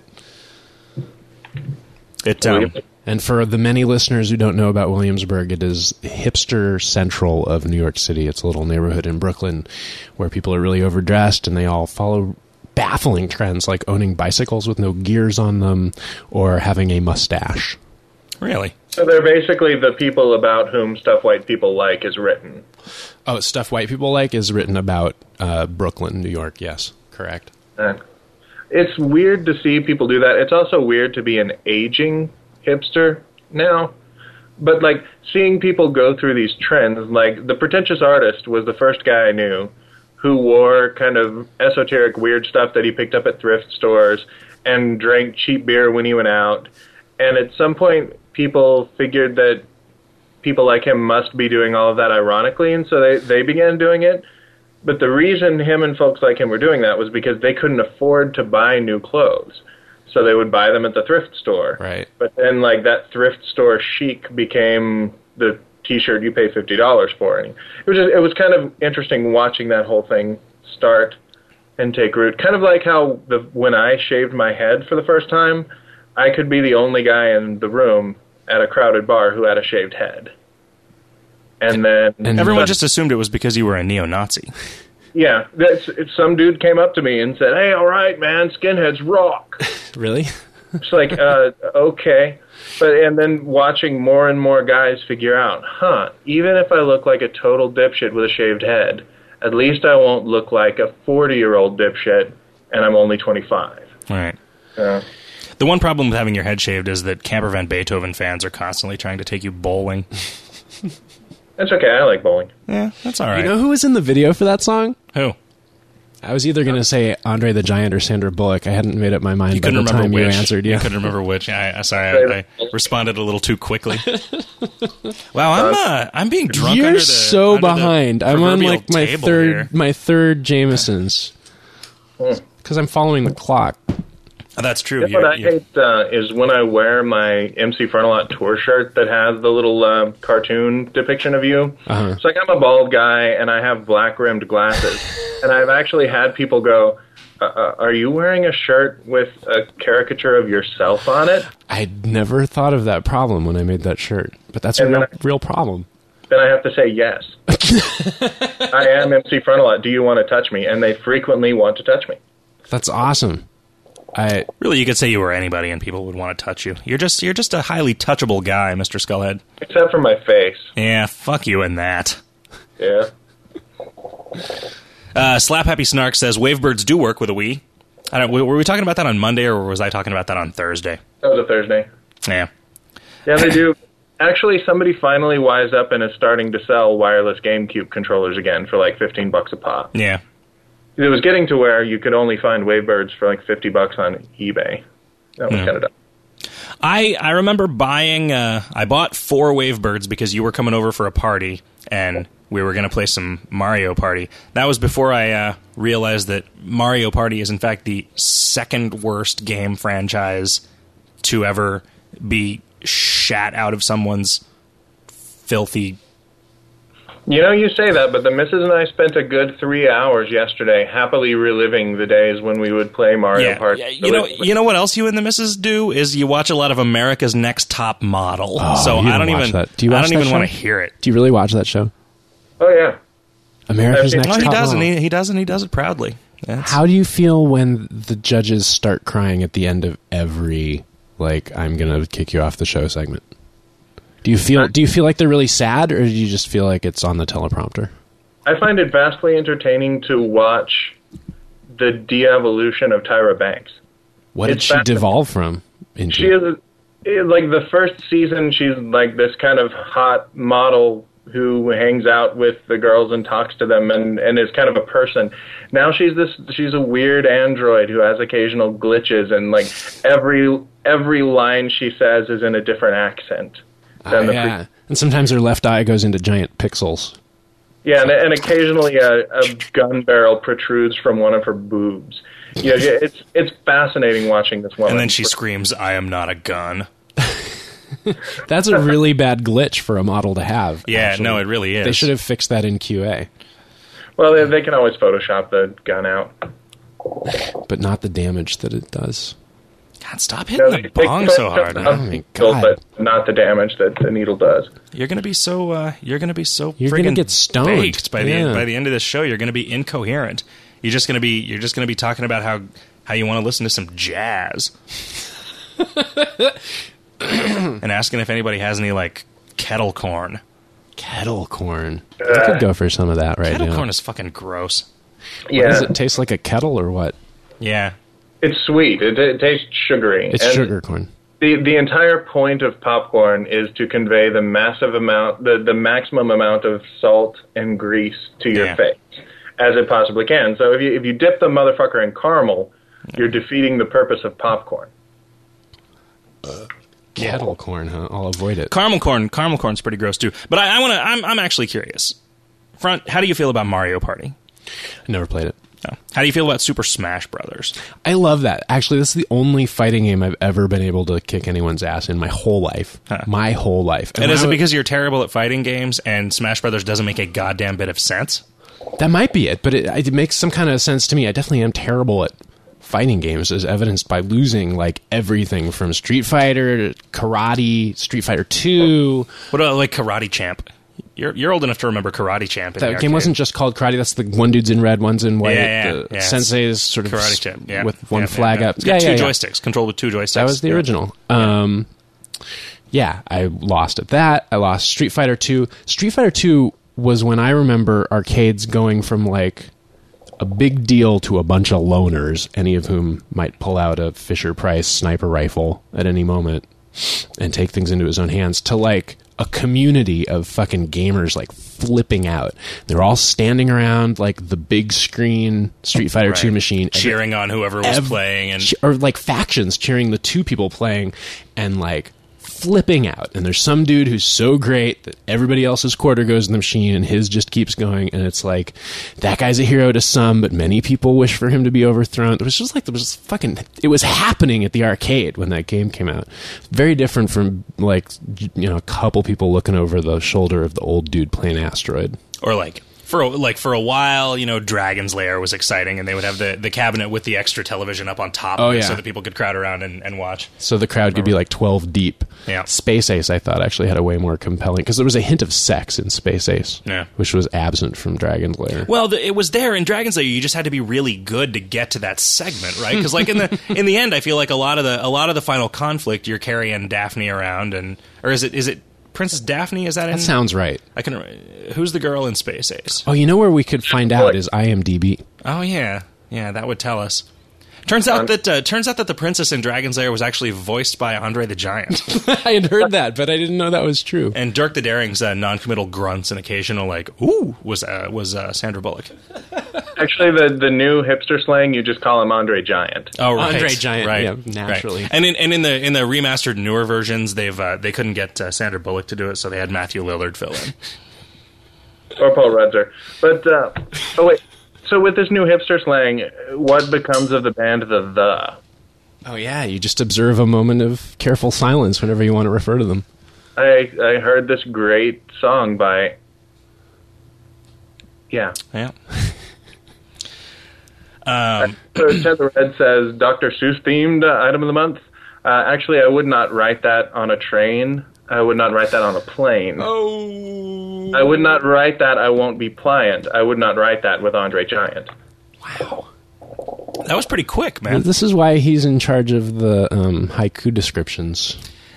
B: And for the many listeners who don't know about Williamsburg, it is hipster central of New York City. It's a little neighborhood in Brooklyn where people are really overdressed and they all follow baffling trends like owning bicycles with no gears on them or having a mustache.
C: Really?
A: So they're basically the people about whom Stuff White People Like is written.
B: Oh, Stuff White People Like is written about Brooklyn, New York. Yes, correct.
A: It's weird to see people do that. It's also weird to be an aging hipster now, but like seeing people go through these trends, like the Pretentious Artist was the first guy I knew who wore kind of esoteric weird stuff that he picked up at thrift stores and drank cheap beer when he went out, and at some point people figured that people like him must be doing all of that ironically, and so they began doing it. But the reason him and folks like him were doing that was because they couldn't afford to buy new clothes. So they would buy them at the thrift store.
B: Right.
A: But then, like, that thrift store chic became the T-shirt you pay $50 for. And it was kind of interesting watching that whole thing start and take root. Kind of like how when I shaved my head for the first time, I could be the only guy in the room at a crowded bar who had a shaved head. And then
C: everyone just assumed it was because you were a neo-Nazi.
A: Yeah, some dude came up to me and said, "Hey, all right, man, skinheads rock."
B: Really?
A: It's like, okay. And then watching more and more guys figure out, even if I look like a total dipshit with a shaved head, at least I won't look like a 40-year-old dipshit, and I'm only 25.
C: Right. The one problem with having your head shaved is that Camper Van Beethoven fans are constantly trying to take you bowling.
A: That's okay. I like bowling.
C: Yeah, that's all right.
B: You know who was in the video for that song?
C: Who?
B: I was either going to say Andre the Giant or Sandra Bullock. I hadn't made up my mind
C: You
B: by
C: couldn't
B: the
C: remember
B: time
C: which.
B: you answered. Yeah.
C: You couldn't remember which. Sorry, I responded a little too quickly. Wow, I'm being drunk.
B: You're
C: under the,
B: so
C: under
B: behind.
C: The
B: I'm on
C: proverbial
B: like
C: table here.
B: my third Jameson's because I'm following the clock.
C: Oh, that's true.
A: What I hate is when I wear my MC Frontalot tour shirt that has the little cartoon depiction of you.
B: Uh-huh.
A: It's like I'm a bald guy and I have black-rimmed glasses. And I've actually had people go, are you wearing a shirt with a caricature of yourself on it?
B: I'd never thought of that problem when I made that shirt, but that's a real problem.
A: Then I have to say yes. I am MC Frontalot. Do you want to touch me? And they frequently want to touch me.
B: That's awesome.
C: Really, you could say you were anybody and people would want to touch you. You're just a highly touchable guy, Mr. Skullhead.
A: Except for my face.
C: Yeah, fuck you and that.
A: Yeah.
C: Slap Happy Snark says Wavebirds do work with a Wii. Were we talking about that on Monday or was I talking about that on Thursday?
A: That was a Thursday.
C: Yeah.
A: Yeah, they do. Actually, somebody finally wised up and is starting to sell wireless GameCube controllers again for like $15 a pop.
C: Yeah.
A: It was getting to where you could only find Wavebirds for like $50 on eBay. That was kind of dumb.
C: I remember buying. I bought 4 Wavebirds because you were coming over for a party and we were going to play some Mario Party. That was before I realized that Mario Party is in fact the second worst game franchise to ever be shat out of someone's filthy.
A: You know, you say that, but the missus and I spent a good 3 hours yesterday happily reliving the days when we would play Mario Party.
C: Yeah, you know what else you and the missus do is you watch a lot of America's Next Top Model.
B: Oh,
C: so I don't even
B: that. Do you watch
C: I don't
B: that
C: even
B: show?
C: want to hear it.
B: Do you really watch that show?
A: Oh yeah,
B: America's Next Top
C: No, he doesn't.
B: Model.
C: He doesn't. He does it proudly.
B: How do you feel when the judges start crying at the end of every I'm going to kick you off the show segment? Do you feel like they're really sad, or do you just feel like it's on the teleprompter?
A: I find it vastly entertaining to watch the de-evolution of Tyra Banks.
B: What did she devolve from?
A: She is like the first season. She's like this kind of hot model who hangs out with the girls and talks to them and is kind of a person. Now she's a weird android who has occasional glitches and like every line she says is in a different accent.
B: And sometimes her left eye goes into giant pixels.
A: Yeah, and occasionally a gun barrel protrudes from one of her boobs. Yeah, it's fascinating watching this woman.
C: And then she screams, "I am not a gun."
B: That's a really bad glitch for a model to have.
C: Yeah,
B: actually.
C: no, it really is.
B: They should have fixed that in QA.
A: Well, they can always Photoshop the gun out.
B: But not the damage that it does.
C: God, stop hitting the bong so hard, man.
B: Oh my God.
A: But not the damage that the needle does.
C: You're gonna be so. You're gonna
B: friggin' get stoned
C: baked by the end of this show. You're gonna be incoherent. You're just gonna be talking about how you want to listen to some jazz, and asking if anybody has any kettle corn.
B: Kettle corn. I could go for some of that right now.
C: Kettle corn is fucking gross.
A: Yeah.
B: Does it taste like a kettle or what?
C: Yeah.
A: It's sweet. It tastes sugary.
B: It's sugar corn.
A: The entire point of popcorn is to convey the massive amount, the maximum amount of salt and grease to your face as it possibly can. So if you dip the motherfucker in caramel, you're defeating the purpose of popcorn.
B: Kettle corn, huh? I'll avoid it.
C: Caramel corn's pretty gross too. But I'm actually curious. Front, how do you feel about Mario Party?
B: I never played it.
C: No. How do you feel about Super Smash Brothers?
B: I love that. Actually, this is the only fighting game I've ever been able to kick anyone's ass in my whole life.
C: Huh.
B: My whole life.
C: And is it because you're terrible at fighting games and Smash Brothers doesn't make a goddamn bit of sense?
B: That might be it, but it makes some kind of sense to me. I definitely am terrible at fighting games, as evidenced by losing like everything from Street Fighter to Karate, Street Fighter 2.
C: What about like Karate Champ? You're old enough to remember Karate Champ.
B: That game wasn't just called Karate. That's the one dude's in red, one's in white.
C: Yeah.
B: Sensei's sort of
C: Karate Champ,
B: with one flag up.
C: It's got two joysticks, controlled with two joysticks.
B: That was the original. Yeah, I lost at that. I lost Street Fighter 2. Street Fighter 2 was when I remember arcades going from like a big deal to a bunch of loners, any of whom might pull out a Fisher-Price sniper rifle at any moment and take things into his own hands, to like a community of fucking gamers like flipping out. They're all standing around like the big screen Street Fighter 2 machine,
C: cheering on whoever was playing, and
B: or like factions cheering the two people playing, and like flipping out. And there's some dude who's so great that everybody else's quarter goes in the machine and his just keeps going, and it's like that guy's a hero to some, but many people wish for him to be overthrown. It was just like it was happening at the arcade when that game came out. Very different from like, you know, a couple people looking over the shoulder of the old dude playing Asteroid.
C: Or like for a while, you know, Dragon's Lair was exciting, and they would have the cabinet with the extra television up on top of it so that people could crowd around and watch.
B: So the crowd could be like 12 deep.
C: Yeah.
B: Space Ace, I thought, actually had a way more compelling, because there was a hint of sex in Space Ace, which was absent from Dragon's Lair.
C: Well, it was there in Dragon's Lair. You just had to be really good to get to that segment, right? Because like in the end, I feel like a lot of the final conflict, you're carrying Daphne around, or is it Princess Daphne? Is that in?
B: That sounds right.
C: Who's the girl in Space Ace?
B: Oh, you know where we could find out is IMDb.
C: Oh yeah, that would tell us. Turns out that the princess in Dragon's Lair was actually voiced by Andre the Giant.
B: I had heard that, but I didn't know that was true.
C: And Dirk the Daring's non-committal grunts and occasional like "ooh" was Sandra Bullock.
A: Actually, the new hipster slang, you just call him Andre Giant.
C: Oh, right.
B: Andre Giant,
C: right,
B: yeah, naturally.
C: Right. And in the remastered newer versions, they couldn't get Sandra Bullock to do it, so they had Matthew Lillard fill in.
A: Or Paul Rudd. But oh wait. So with this new hipster slang, what becomes of the band The?
B: Oh yeah, you just observe a moment of careful silence whenever you want to refer to them.
A: I heard this great song by... Yeah.
C: Yeah.
A: So Ted the Red says, Dr. Seuss themed item of the month. Actually, I would not write that on a train. I would not write that on a plane.
C: Oh.
A: I would not write that. I won't be pliant. I would not write that with Andre Giant.
C: Wow. That was pretty quick, man.
B: This is why he's in charge of the haiku descriptions.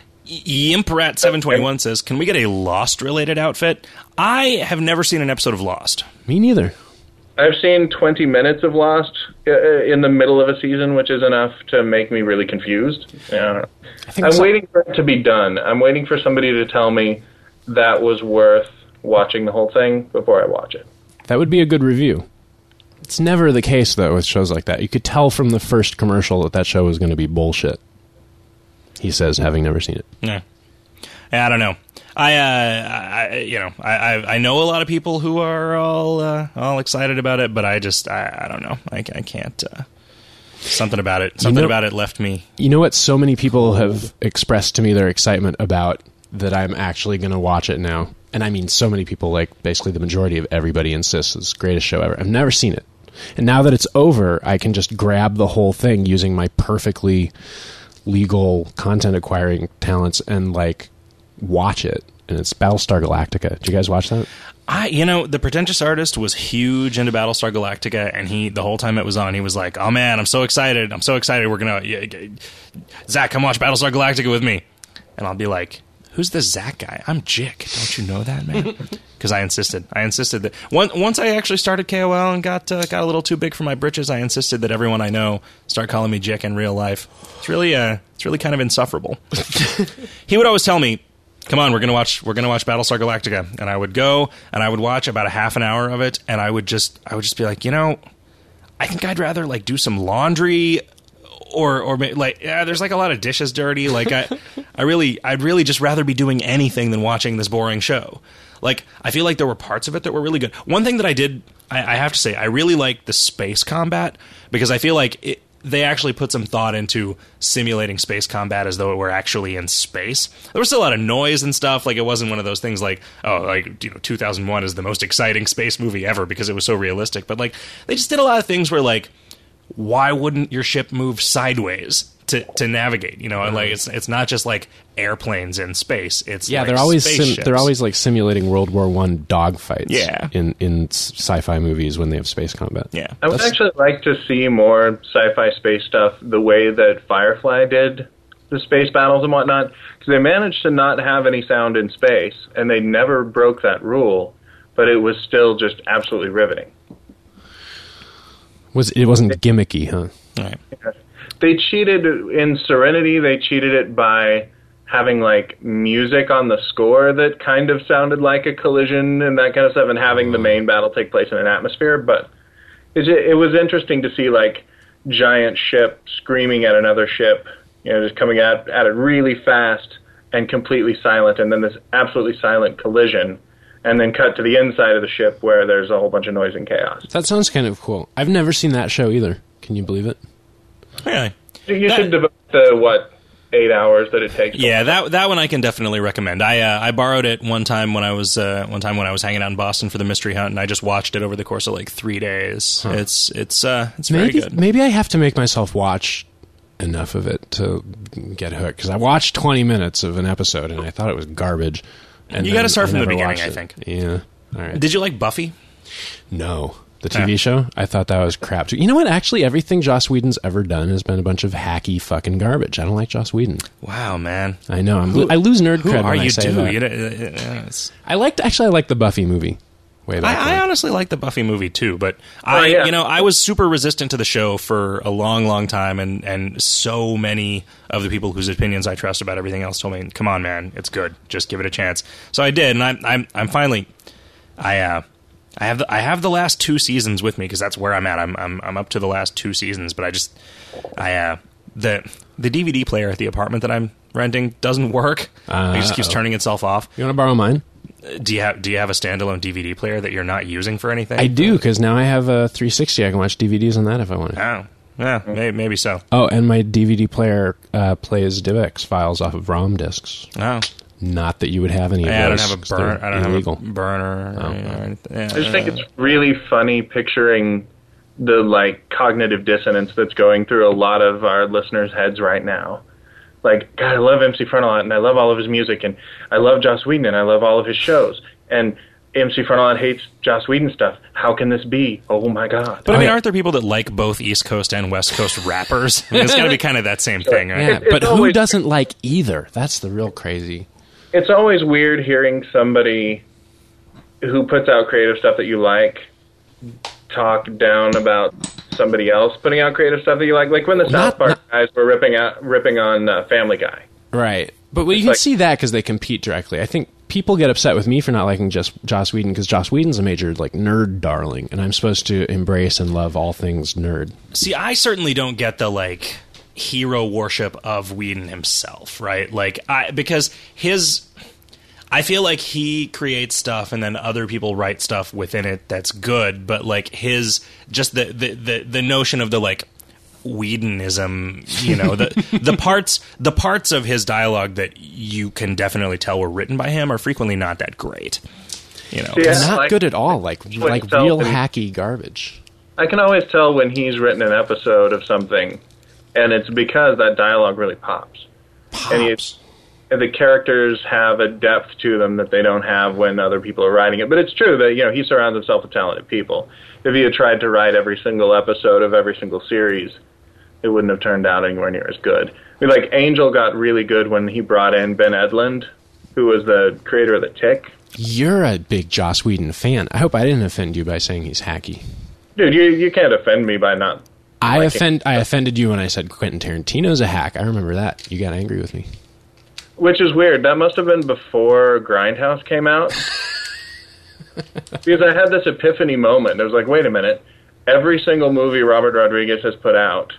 C: Yimperat721 says, can we get a Lost-related outfit? I have never seen an episode of Lost.
B: Me neither.
A: I've seen 20 minutes of Lost in the middle of a season, which is enough to make me really confused. Yeah. I'm waiting for it to be done. I'm waiting for somebody to tell me that was worth watching the whole thing before I watch it.
B: That would be a good review. It's never the case, though, with shows like that. You could tell from the first commercial that show was going to be bullshit. He says, having never seen it.
C: Yeah, I don't know. I know a lot of people who are all excited about it, but I don't know. I can't. Something about it. About it left me.
B: You know what? So many people have expressed to me their excitement about that. I'm actually going to watch it now, and I mean, so many people. Like basically, the majority of everybody insists it's the greatest show ever. I've never seen it, and now that it's over, I can just grab the whole thing using my perfectly legal content acquiring talents and like watch it. And it's Battlestar Galactica. Did you guys watch that?
C: The Pretentious Artist was huge into Battlestar Galactica, and the whole time it was on, he was like, "Oh man, I'm so excited! We're gonna Zach, come watch Battlestar Galactica with me." And I'll be like, "Who's this Zach guy? I'm Jick. Don't you know that, man?" Because I insisted that once I actually started KOL and got a little too big for my britches, I insisted that everyone I know start calling me Jick in real life. It's really kind of insufferable. He would always tell me, "Come on, we're gonna watch Battlestar Galactica," and I would go and I would watch about a half an hour of it, and I would just be like, I think I'd rather like do some laundry there's like a lot of dishes dirty. Like I'd really just rather be doing anything than watching this boring show. Like, I feel like there were parts of it that were really good. One thing that I have to say, I really liked the space combat, because I feel like they actually put some thought into simulating space combat as though it were actually in space. There was still a lot of noise and stuff. Like, it wasn't one of those things like, 2001 is the most exciting space movie ever because it was so realistic. But, like, they just did a lot of things where, like, why wouldn't your ship move sideways to navigate? And like it's not just like airplanes in space. It's
B: they're always like simulating World War I dogfights.
C: Yeah.
B: in sci-fi movies when they have space combat.
C: Yeah,
A: I would actually like to see more sci-fi space stuff the way that Firefly did the space battles and whatnot, because they managed to not have any sound in space, and they never broke that rule, but it was still just absolutely riveting.
B: It wasn't gimmicky, huh?
C: Right.
A: Yeah. They cheated in Serenity. They cheated it by having like music on the score that kind of sounded like a collision and that kind of stuff, and having the main battle take place in an atmosphere. But it was interesting to see like giant ship screaming at another ship, just coming at it really fast and completely silent, and then this absolutely silent collision, and then cut to the inside of the ship where there's a whole bunch of noise and chaos.
B: That sounds kind of cool. I've never seen that show either. Can you believe it?
C: Really?
A: You should devote the 8 hours that it takes.
C: Yeah, that one I can definitely recommend. I borrowed it one time when I was hanging out in Boston for the Mystery Hunt, and I just watched it over the course of like 3 days. Huh. It's very good.
B: Maybe I have to make myself watch enough of it to get hooked, because I watched 20 minutes of an episode and I thought it was garbage. And
C: you got to start from the beginning, I think.
B: Yeah. All right.
C: Did you like Buffy?
B: No. The TV show? I thought that was crap too. You know what? Actually, everything Joss Whedon's ever done has been a bunch of hacky fucking garbage. I don't like Joss Whedon.
C: Wow, man.
B: I know. I lose nerd cred when I say
C: that.
B: I liked the Buffy movie. Way back
C: I honestly like the Buffy movie too, but I was super resistant to the show for a long, long time, and so many of the people whose opinions I trust about everything else told me, "Come on, man, it's good. Just give it a chance." So I did, and I'm finally, I have the last 2 seasons with me, because that's where I'm at. I'm up to the last 2 seasons, but the DVD player at the apartment that I'm renting doesn't work. It just keeps turning itself off.
B: You want to borrow mine?
C: Do you have a standalone DVD player that you're not using for anything?
B: I do, because now I have a 360. I can watch DVDs on that if I want to.
C: Oh, yeah, maybe so.
B: Oh, and my DVD player plays DivX files off of ROM discs.
C: Oh.
B: Not that you would have any of those.
C: I don't have a burner. Or anything.
A: I just think it's really funny picturing the like cognitive dissonance that's going through a lot of our listeners' heads right now. Like, God, I love MC Frontalot, and I love all of his music, and I love Joss Whedon, and I love all of his shows. And MC Frontalot hates Joss Whedon stuff. How can this be? Oh my God!
C: But I mean, aren't there people that like both East Coast and West Coast rappers? I mean, it's got to be kind of that same thing, right?
B: Yeah, but who doesn't like either? That's the real crazy.
A: It's always weird hearing somebody who puts out creative stuff that you like talk down about somebody else putting out creative stuff that you like when the South Park guys were ripping on Family Guy.
B: Right. But you can see that because they compete directly. I think people get upset with me for not liking just Joss Whedon, because Joss Whedon's a major like nerd darling, and I'm supposed to embrace and love all things nerd.
C: See, I certainly don't get the like hero worship of Whedon himself, right? Like, because I feel like he creates stuff and then other people write stuff within it that's good, but like the notion of the like Whedonism, the parts of his dialogue that you can definitely tell were written by him are frequently not that great.
B: Not good at all, like real hacky garbage.
A: I can always tell when he's written an episode of something, and it's because that dialogue really pops. And the characters have a depth to them that they don't have when other people are writing it. But it's true that, he surrounds himself with talented people. If he had tried to write every single episode of every single series, it wouldn't have turned out anywhere near as good. I mean, like, Angel got really good when he brought in Ben Edlund, who was the creator of The Tick.
B: You're a big Joss Whedon fan. I hope I didn't offend you by saying he's hacky.
A: Dude, you can't offend me by not...
B: I offended you when I said Quentin Tarantino's a hack. I remember that. You got angry with me.
A: Which is weird. That must have been before Grindhouse came out. Because I had this epiphany moment. I was like, wait a minute. Every single movie Robert Rodriguez has put out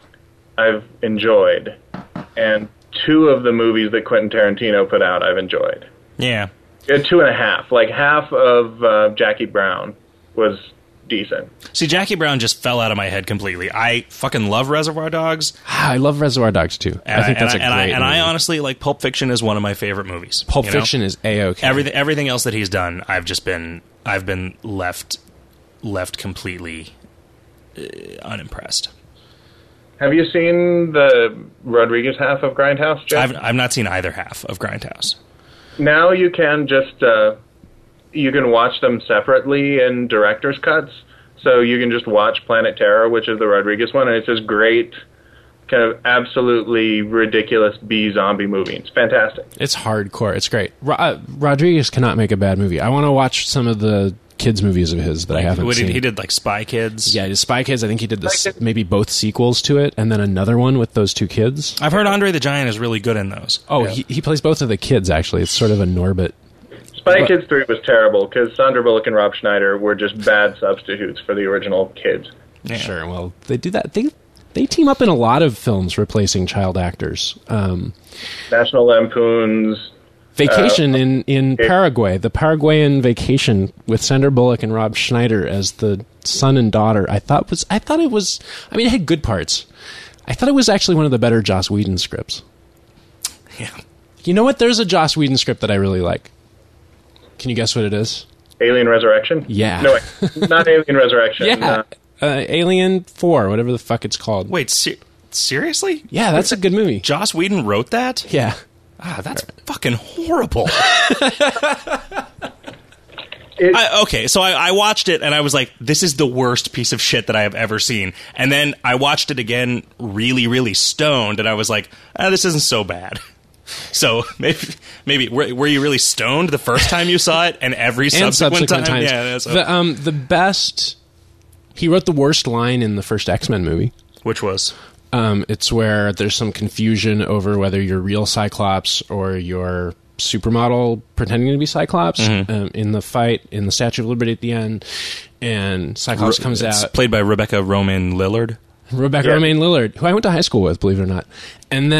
A: I've enjoyed, and 2 of the movies that Quentin Tarantino put out I've enjoyed.
C: Yeah.
A: 2.5. Like half of Jackie Brown was decent.
C: See, Jackie Brown just fell out of my head completely. I fucking love Reservoir Dogs.
B: I love Reservoir Dogs too. I think that's a great movie.
C: And I honestly, like, Pulp Fiction is one of my favorite movies.
B: Pulp Fiction is A-okay.
C: Everything else that he's done, I've been left completely unimpressed.
A: Have you seen the Rodriguez half of Grindhouse, Jeff?
C: I've not seen either half of Grindhouse.
A: Now you can just you can watch them separately in director's cuts. So you can just watch Planet Terror, which is the Rodriguez one, and it's this great, kind of absolutely ridiculous B-zombie movie. It's fantastic.
B: It's hardcore. It's great. Rodriguez cannot make a bad movie. I want to watch some of the kids' movies of his that I haven't seen.
C: He did, like, Spy Kids.
B: Yeah, he did Spy Kids. I think he did maybe both sequels to it, and then another one with those 2 kids.
C: I've heard Andre the Giant is really good in those.
B: Oh, yeah. he plays both of the kids, actually. It's sort of a Norbit.
A: Spy Kids 3 was terrible, because Sandra Bullock and Rob Schneider were just bad substitutes for the original kids.
B: Yeah. Sure, well, they do that. They team up in a lot of films replacing child actors.
A: National Lampoon's...
B: Vacation in Paraguay, the Paraguayan Vacation with Sandra Bullock and Rob Schneider as the son and daughter. I thought it was. I mean, it had good parts. I thought it was actually one of the better Joss Whedon scripts.
C: Yeah.
B: You know what? There's a Joss Whedon script that I really like. Can you guess what it is?
A: Alien Resurrection?
B: Yeah.
A: No, wait, not Alien Resurrection.
B: Yeah. Alien 4, whatever the fuck it's called.
C: Wait, seriously?
B: Yeah, that's a good movie.
C: Joss Whedon wrote that?
B: Yeah.
C: That's fucking horrible. Okay, so I watched it and I was like, this is the worst piece of shit that I have ever seen. And then I watched it again really, really stoned, and I was like, this isn't so bad. So maybe were you really stoned the first time you saw it, and every subsequent time?
B: Times. Yeah, the best. He wrote the worst line in the first X-Men movie,
C: which was.
B: It's where there's some confusion over whether you're real Cyclops or you're supermodel pretending to be Cyclops in the fight in the Statue of Liberty at the end, and Cyclops comes out.
C: Played by Rebecca Romaine Lillard.
B: Romaine Lillard, who I went to high school with, believe it or not. And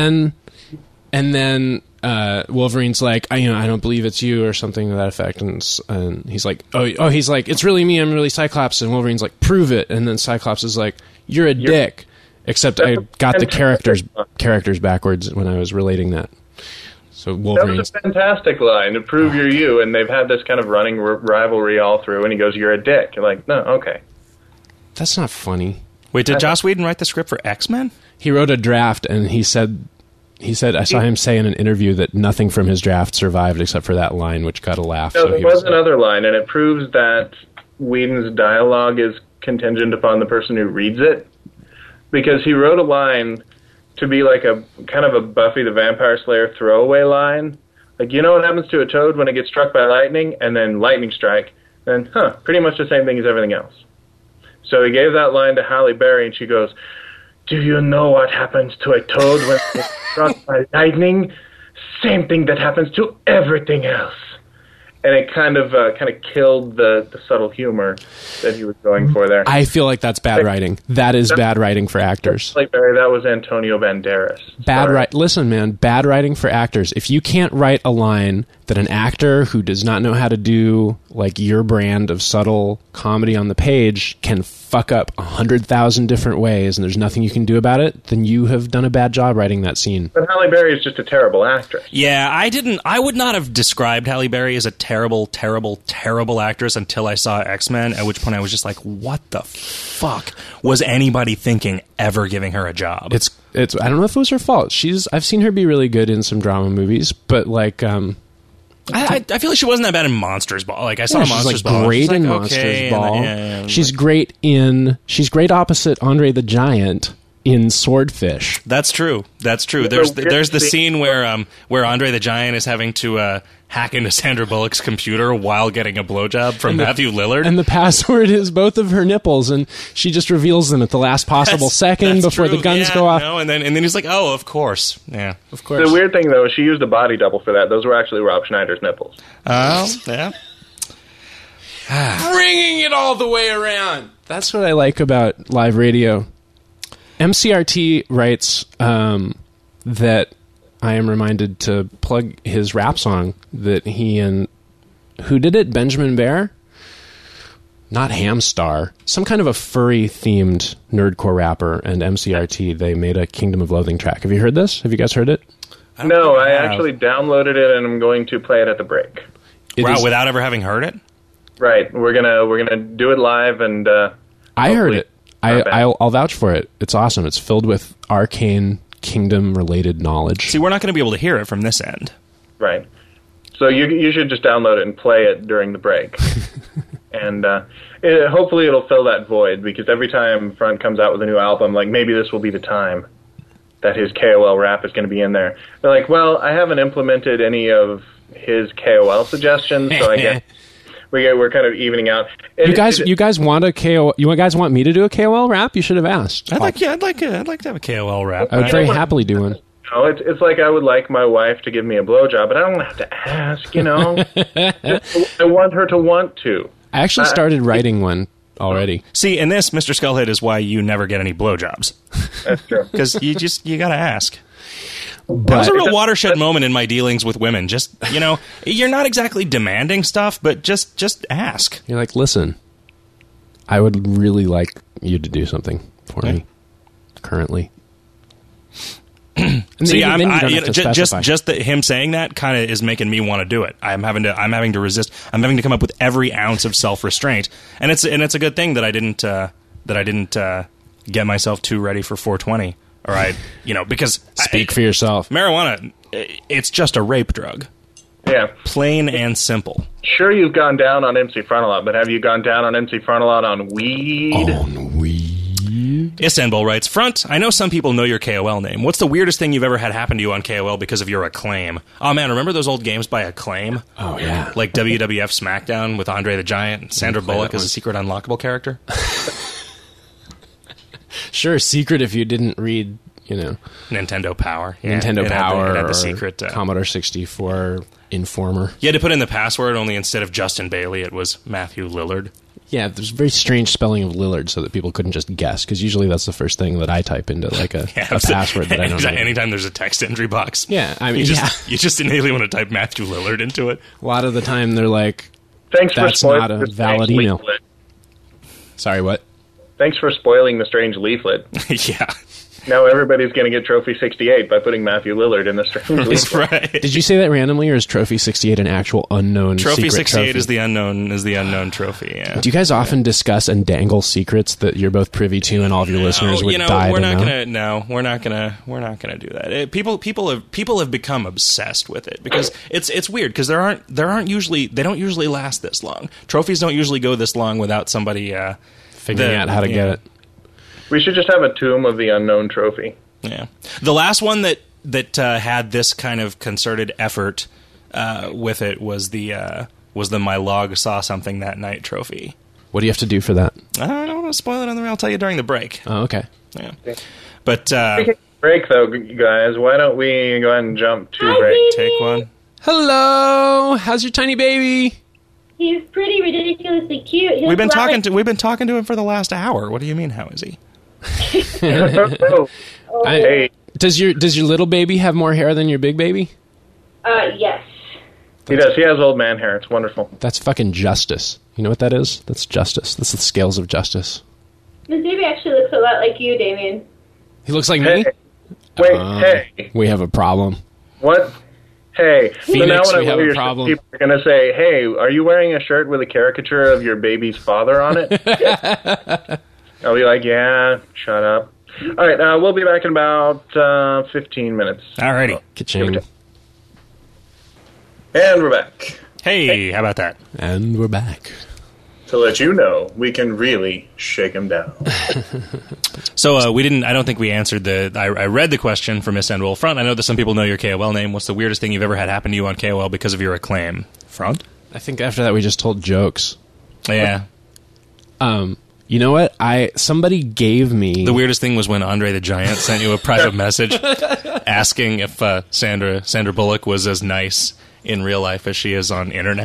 B: then Wolverine's like, I don't believe it's you, or something to that effect, and he's like, he's like, it's really me, I'm really Cyclops, and Wolverine's like, prove it, and then Cyclops is like, you're a dick. Except I got the characters backwards when I was relating that. So Wolverine. That was
A: a fantastic line to prove you're you, and they've had this kind of running rivalry all through. And he goes, "You're a dick." You're like, no, okay.
B: That's not funny.
C: Wait, did Joss Whedon write the script for X-Men?
B: He wrote a draft, and he said I saw him say in an interview that nothing from his draft survived except for that line, which got a laugh.
A: No, there was another line, and it proves that Whedon's dialogue is contingent upon the person who reads it. Because he wrote a line to be like a kind of a Buffy the Vampire Slayer throwaway line. Like, you know what happens to a toad when it gets struck by lightning? And then lightning strike. And, pretty much the same thing as everything else. So he gave that line to Halle Berry, and she goes, do you know what happens to a toad when it gets struck by lightning? Same thing that happens to everything else. And it kind of killed the subtle humor that he was going for there.
B: I feel like that's bad writing. That is bad writing for actors.
A: Like Barry, that was Antonio Banderas.
B: Listen, man, bad writing for actors. If you can't write a line that an actor who does not know how to do like your brand of subtle comedy on the page can fuck up 100,000 different ways, and there's nothing you can do about it, then you have done a bad job writing that scene.
A: But Halle Berry is just a terrible actress.
C: Yeah, I would not have described Halle Berry as a terrible, terrible, terrible actress until I saw X-Men, at which point I was just like, what the fuck was anybody thinking ever giving her a job?
B: It's I don't know if it was her fault. I've seen her be really good in some drama movies, but like
C: I feel like she wasn't that bad in Monsters Ball. Like I saw Monsters Ball.
B: She's great in Monsters Ball. She's great opposite Andre the Giant in Swordfish.
C: That's true. There's the scene where Andre the Giant is having to hack into Sandra Bullock's computer while getting a blowjob from Matthew Lillard.
B: And the password is both of her nipples, and she just reveals them at the last possible second before the guns go off.
C: No, and then he's like, oh, of course. Yeah, of course.
A: The weird thing, though, is she used a body double for that. Those were actually Rob Schneider's nipples.
C: Oh, yeah.
B: Bringing it all the way around. That's what I like about live radio. MCRT writes that I am reminded to plug his rap song that he and... Who did it? Benjamin Bear? Not Hamstar. Some kind of a furry-themed nerdcore rapper and MCRT. They made a Kingdom of Loathing track. Have you heard this? Have you guys heard it?
A: No, I actually downloaded it, and I'm going to play it at the break.
C: Wow, without ever having heard it?
A: Right. We're gonna do it live, and
B: I heard it. I'll vouch for it. It's awesome. It's filled with arcane Kingdom-related knowledge.
C: See, we're not going to be able to hear it from this end.
A: Right. So you should just download it and play it during the break. And hopefully it'll fill that void, because every time Front comes out with a new album, like, maybe this will be the time that his KOL rap is going to be in there. They're like, well, I haven't implemented any of his KOL suggestions, so I guess we're kind of evening out. And
B: you guys want a KOL? You guys want me to do a KOL rap? You should have asked.
C: I'd like to have a KOL rap.
B: I would very happily do one.
A: No, it's like I would like my wife to give me a blowjob, but I don't have to ask, I want her to want to.
B: I actually started writing one already.
C: See, and this, Mr. Skullhead, is why you never get any blowjobs.
A: That's true.
C: Because you got to ask. That was a real watershed moment in my dealings with women. Just, you're not exactly demanding stuff, but just ask.
B: You're like, listen, I would really like you to do something for me currently.
C: See, just that him saying that kind of is making me want to do it. I'm having to resist. I'm having to come up with every ounce of self-restraint, and it's a good thing that I didn't get myself too ready for 420. Or because
B: speak for yourself.
C: Marijuana, it's just a rape drug.
A: Yeah,
C: plain and simple.
A: Sure, you've gone down on MC Frontalot, but have you gone down on MC Frontalot on weed?
B: On weed.
C: Istanbul writes, Front, I know some people know your KOL name. What's the weirdest thing you've ever had happen to you on KOL because of your Acclaim? Oh, man, remember those old games by Acclaim?
B: Oh, yeah.
C: Like WWF SmackDown with Andre the Giant and Sandra Bullock as a secret unlockable character?
B: Sure, secret if you didn't read,
C: Nintendo Power.
B: Yeah, Nintendo Power
C: it had the secret,
B: Commodore 64 Informer.
C: You had to put in the password, only instead of Justin Bailey, it was Matthew Lillard.
B: Yeah, there's a very strange spelling of Lillard so that people couldn't just guess, because usually that's the first thing that I type into, like a password that I don't know.
C: Anytime there's a text entry box.
B: Yeah, I mean,
C: you just innately want to type Matthew Lillard into it.
B: A lot of the time they're like,
A: Thanks
B: that's
A: for
B: not a valid email. Leaflet. Sorry, what?
A: Thanks for spoiling the strange leaflet.
C: Yeah.
A: Now everybody's going to get Trophy 68 by putting Matthew Lillard in the strange leaflet.
C: Right.
B: Did you say that randomly, or is Trophy 68 an actual unknown
C: Trophy
B: secret
C: 68
B: trophy?
C: is the unknown trophy, yeah.
B: Do you guys often discuss and dangle secrets that you're both privy to and all of your listeners would die to know?
C: We're not gonna do that. People have become obsessed with it because it's weird, because they don't usually last this long. Trophies don't usually go this long without somebody
B: figuring out how to get it.
A: We should just have a Tomb of the Unknown trophy.
C: Yeah. The last one that had this kind of concerted effort with it was the My Log Saw Something That Night trophy.
B: What do you have to do for that?
C: I don't want to spoil it on the I'll tell you during the break.
B: Oh, okay.
C: Yeah. But
A: break though, guys. Why don't we go ahead and jump to break?
C: Take one.
B: Hello. How's your tiny baby?
D: He's pretty ridiculously cute.
C: We've been talking to him for the last hour. What do you mean? How is he?
A: Hey.
B: Does your little baby have more hair than your big baby?
D: Yes.
A: He does. He has old man hair. It's wonderful.
B: That's fucking justice. You know what that is? That's justice. That's the scales of justice.
D: This baby actually looks a lot like you, Damien.
B: He looks like me?
A: Wait, hey.
B: We have a problem.
A: What? Hey.
B: Phoenix,
A: so now when
B: we have a
A: problem. People are going to say, hey, are you wearing a shirt with a caricature of your baby's father on it? I'll be like, yeah, shut up. All right, we'll be back in about 15 minutes.
C: Alrighty.
B: Ka-ching.
A: And we're back.
C: Hey, how about that?
B: And we're back.
A: To let you know, we can really shake him down.
C: So I don't think we answered I read the question from Miss Endwell. Front, I know that some people know your KOL name. What's the weirdest thing you've ever had happen to you on KOL because of your Acclaim? Front?
B: I think after that we just told jokes.
C: Yeah.
B: You know what? Somebody gave me...
C: The weirdest thing was when Andre the Giant sent you a private message asking if Sandra Bullock was as nice in real life as she is on internet.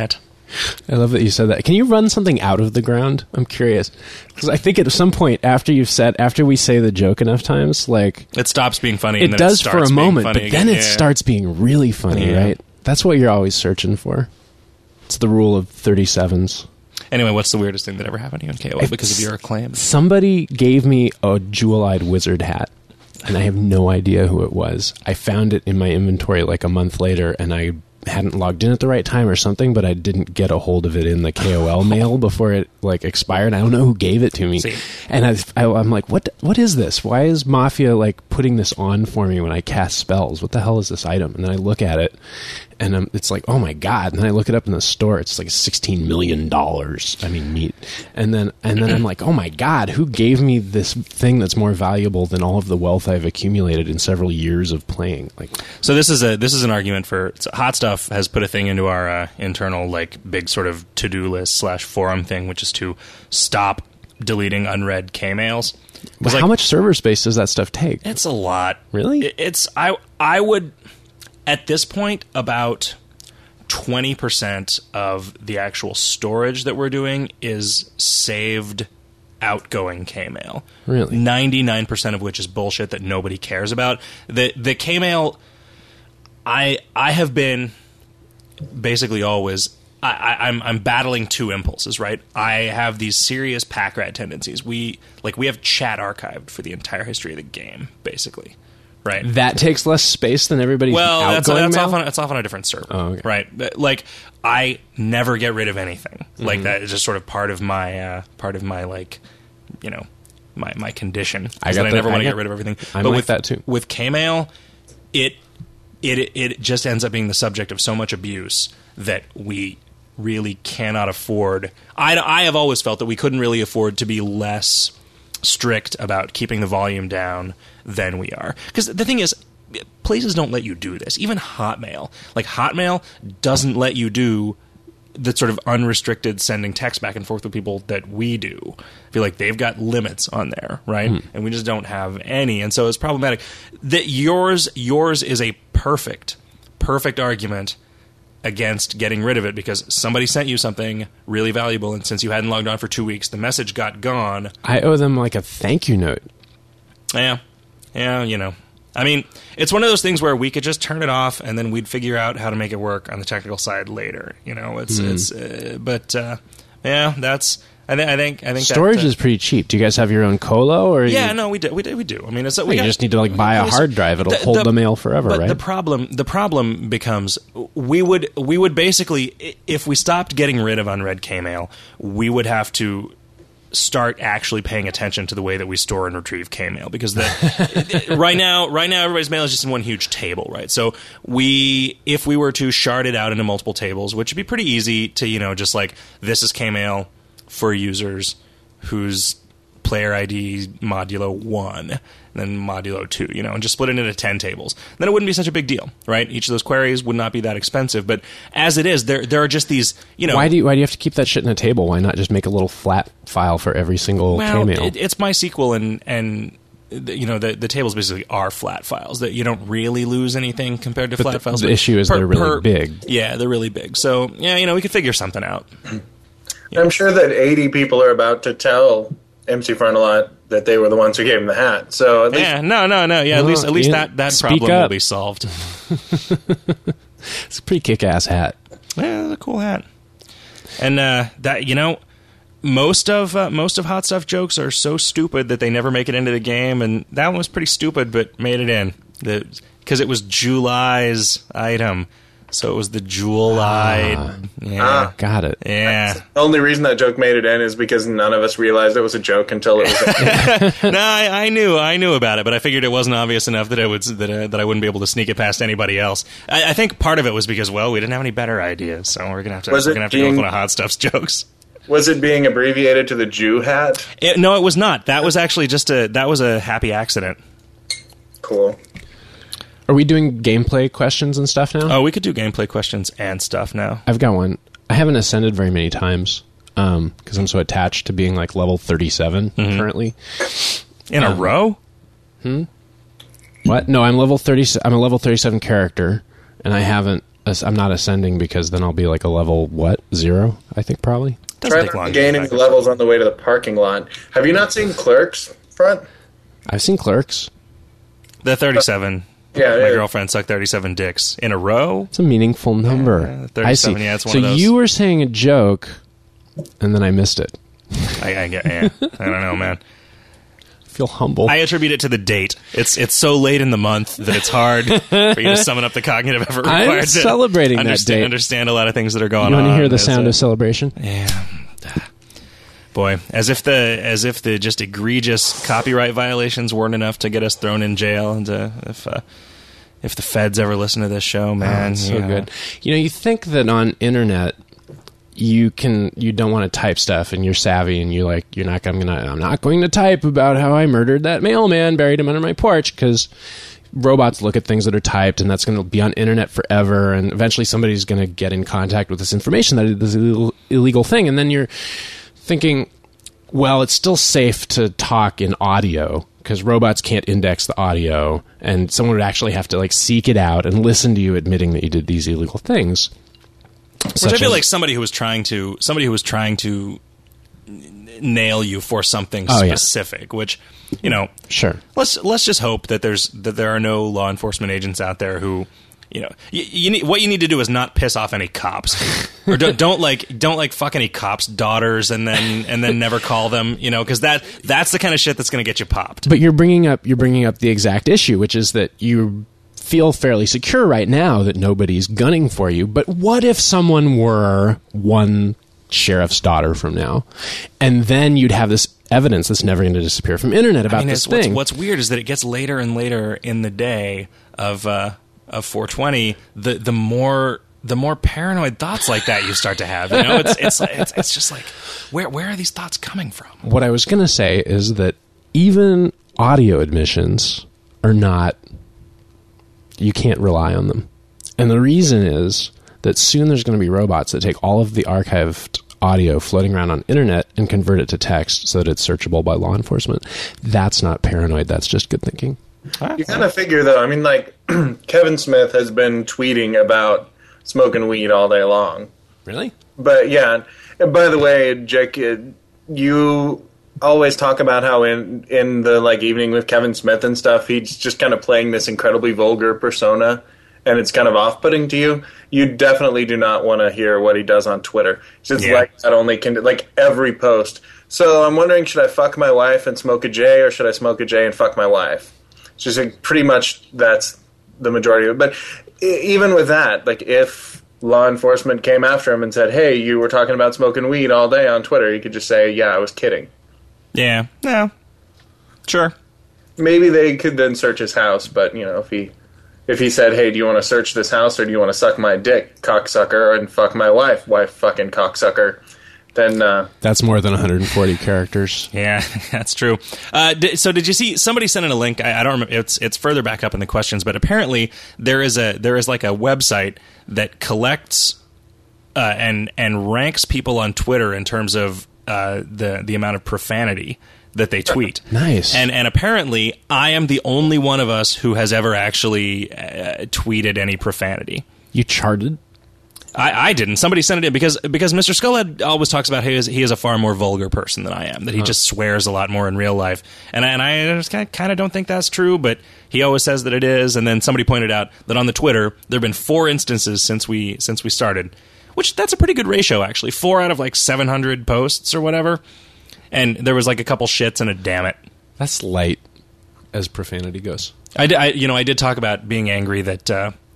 B: I love that you said that. Can you run something out of the ground? I'm curious. Because I think at some point after we say the joke enough times, like...
C: It stops being funny.
B: It does for a moment, but then it
C: yeah.
B: starts being really funny, right? That's what you're always searching for. It's the rule of 37s.
C: Anyway, what's the weirdest thing that ever happened to you in KOL because of your acclaim?
B: Somebody gave me a jewel-eyed wizard hat, and I have no idea who it was. I found it in my inventory like a month later, and I hadn't logged in at the right time or something, but I didn't get a hold of it in the KOL mail before it like expired. I don't know who gave it to me.
C: See.
B: And I'm like, what is this? Why is Mafia like putting this on for me when I cast spells? What the hell is this item? And then I look at it, and it's like, oh my god! And then I look it up in the store. It's like $16 million. I mean, neat. And then I'm like, oh my god! Who gave me this thing that's more valuable than all of the wealth I've accumulated in several years of playing? Like,
C: so this is an argument for Hot Stuff has put a thing into our internal like big sort of to-do list / forum thing, which is to stop deleting unread K-mails.
B: But how much server space does that stuff take?
C: It's a lot.
B: Really?
C: I would. At this point, about 20% of the actual storage that we're doing is saved outgoing K-mail.
B: Really?
C: 99% of which is bullshit that nobody cares about. The K-mail, I have been basically always... I'm battling two impulses, right? I have these serious pack rat tendencies. We have chat archived for the entire history of the game, basically. Right.
B: That takes less space than everybody's outgoing mail?
C: That's off on a different server.
B: Oh, okay.
C: Right. But, like, I never get rid of anything. Like, that is just sort of part of my like, you know, my condition. I never want to get rid of everything.
B: I'm
C: but
B: like
C: with
B: that too.
C: With K-mail, it just ends up being the subject of so much abuse that we really cannot afford. I have always felt that we couldn't really afford to be less strict about keeping the volume down than we are. Because the thing is, places don't let you do this. Even Hotmail. Like, Hotmail doesn't let you do the sort of unrestricted sending text back and forth with people that we do. I feel like they've got limits on there, right? And we just don't have any. And so it's problematic. That yours is a perfect argument against getting rid of it because somebody sent you something really valuable, and since you hadn't logged on for 2 weeks, the message got gone.
B: I owe them like a thank you note.
C: Yeah, you know. I mean, it's one of those things where we could just turn it off and then we'd figure out how to make it work on the technical side later. You know, I think
B: storage is pretty cheap. Do you guys have your own colo, or
C: no, we do. I mean, it's
B: you just need to like buy a hard drive. It'll hold the mail forever,
C: but
B: right?
C: The problem becomes we would basically, if we stopped getting rid of unread K-mail, we would have to start actually paying attention to the way that we store and retrieve K-mail, because right now everybody's mail is just in one huge table, right? So if we were to shard it out into multiple tables, which would be pretty easy to, you know, just like, this is K-mail for users whose player ID modulo 1, and then modulo 2, you know, and just split it into 10 tables. Then it wouldn't be such a big deal, right? Each of those queries would not be that expensive. But as it is, there are just these, you know...
B: Why do you have to keep that shit in a table? Why not just make a little flat file for every single K-mail?
C: It's MySQL, and you know, the tables basically are flat files that you don't really lose anything compared to flat files.
B: The issue is they're really big.
C: Yeah, they're really big. So, yeah, you know, we could figure something out.
A: Yeah. I'm sure that 80 people are about to tell MC Frontalot that they were the ones who gave him the hat. So at least
C: no. Yeah,
B: well,
C: at least that problem will be solved.
B: It's a pretty kick-ass hat.
C: Yeah, it's a cool hat. And that, you know, most of Hot Stuff jokes are so stupid that they never make it into the game, and that one was pretty stupid but made it in because it was July's item. So it was the jewel-eyed.
B: Got it.
C: Yeah.
A: The only reason that joke made it in is because none of us realized it was a joke until it was.
C: No, I knew about it, but I figured it wasn't obvious enough that I wouldn't be able to sneak it past anybody else. I think part of it was because, well, we didn't have any better ideas, so we're gonna have to go with one of Hot Stuff's jokes.
A: Was it being abbreviated to the Jew hat?
C: No, it was not. That was actually that was a happy accident.
A: Cool.
B: Are we doing gameplay questions and stuff now?
C: Oh, we could do gameplay questions and stuff now.
B: I've got one. I haven't ascended very many times because I'm so attached to being like level 37 currently.
C: In a row?
B: What? No, I'm level 30. I'm a level 37 character, and I haven't I'm not ascending because then I'll be like a level, 0, I think, probably.
C: Doesn't
A: Try
C: take long.
A: not to gain any levels on the way to the parking lot. Have you not seen Clerks, Front?
B: I've seen Clerks.
C: The 37.
A: Yeah,
C: My
A: yeah.
C: girlfriend sucked 37 dicks in a row.
B: It's a meaningful number.
C: 37,
B: I see.
C: yeah, it's one
B: So
C: of those.
B: you were saying a joke, and then I missed it.
C: I get. Yeah. I don't know, man.
B: I feel humble.
C: I attribute it to the date. It's so late in the month that it's hard for you to summon up the cognitive effort
B: I'm
C: required to
B: celebrating that date.
C: understand a lot of things that are going on.
B: You want to hear the
C: It's
B: sound of celebration?
C: Yeah. Boy, as if the just egregious copyright violations weren't enough to get us thrown in jail, and if the feds ever listen to this show, man,
B: It's so
C: yeah.
B: good. You think that on internet you don't want to type stuff, and you're savvy, and I'm not going to type about how I murdered that mailman, buried him under my porch, because robots look at things that are typed, and that's going to be on internet forever, and eventually somebody's going to get in contact with this information that is this illegal thing, and then you're thinking, well, it's still safe to talk in audio because robots can't index the audio, and someone would actually have to seek it out and listen to you admitting that you did these illegal things.
C: Which I feel like somebody who was trying to nail you for something specific. Which,
B: sure.
C: Let's just hope that there are no law enforcement agents out there who, you need, what you need to do is not piss off any cops, or don't fuck any cops' daughters and then never call them, because that's the kind of shit that's going to get you popped.
B: But you're bringing up the exact issue, which is that you feel fairly secure right now that nobody's gunning for you. But what if someone were one sheriff's daughter from now, and then you'd have this evidence that's never going to disappear from internet about this thing?
C: What's weird is that it gets later and later in the day of 420. The more paranoid thoughts like that you start to have. It's just like, where are these thoughts coming from?
B: What I was going to say is that even audio admissions are not. You can't rely on them. And the reason is that soon there's going to be robots that take all of the archived audio floating around on internet and convert it to text so that it's searchable by law enforcement. That's not paranoid. That's just good thinking.
A: You kind of figure, though. I mean, Kevin Smith has been tweeting about smoking weed all day long.
B: Really?
A: But, yeah. And by the way, Jake, you always talk about how in the evening with Kevin Smith and stuff, he's just kind of playing this incredibly vulgar persona, and it's kind of off-putting to you. You definitely do not want to hear what he does on Twitter. It's that only can every post. So I'm wondering, should I fuck my wife and smoke a J, or should I smoke a J and fuck my wife? It's just pretty much that's the majority of it. But even with that, if law enforcement came after him and said, "Hey, you were talking about smoking weed all day on Twitter," he could just say, "Yeah, I was kidding."
C: Yeah. No. Sure.
A: Maybe they could then search his house, but if he said, "Hey, do you want to search this house, or do you want to suck my dick, cocksucker, and fuck my wife fucking cocksucker?" Then
B: that's more than 140 characters.
C: Yeah, that's true. So did you see somebody sent in a link? I don't remember. It's further back up in the questions, but apparently there is a website that collects and ranks people on Twitter in terms of the amount of profanity that they tweet.
B: Nice.
C: And apparently I am the only one of us who has ever actually tweeted any profanity.
B: You charted?
C: I didn't. Somebody sent it in because Mr. Skullhead always talks about he is a far more vulgar person than I am, that he just swears a lot more in real life. And I just kind of don't think that's true, but he always says that it is. And then somebody pointed out that on the Twitter, there have been 4 instances since we started, which that's a pretty good ratio, actually. 4 out of 700 posts or whatever. And there was a couple shits and a damn it.
B: That's light as profanity goes.
C: I did talk about being angry that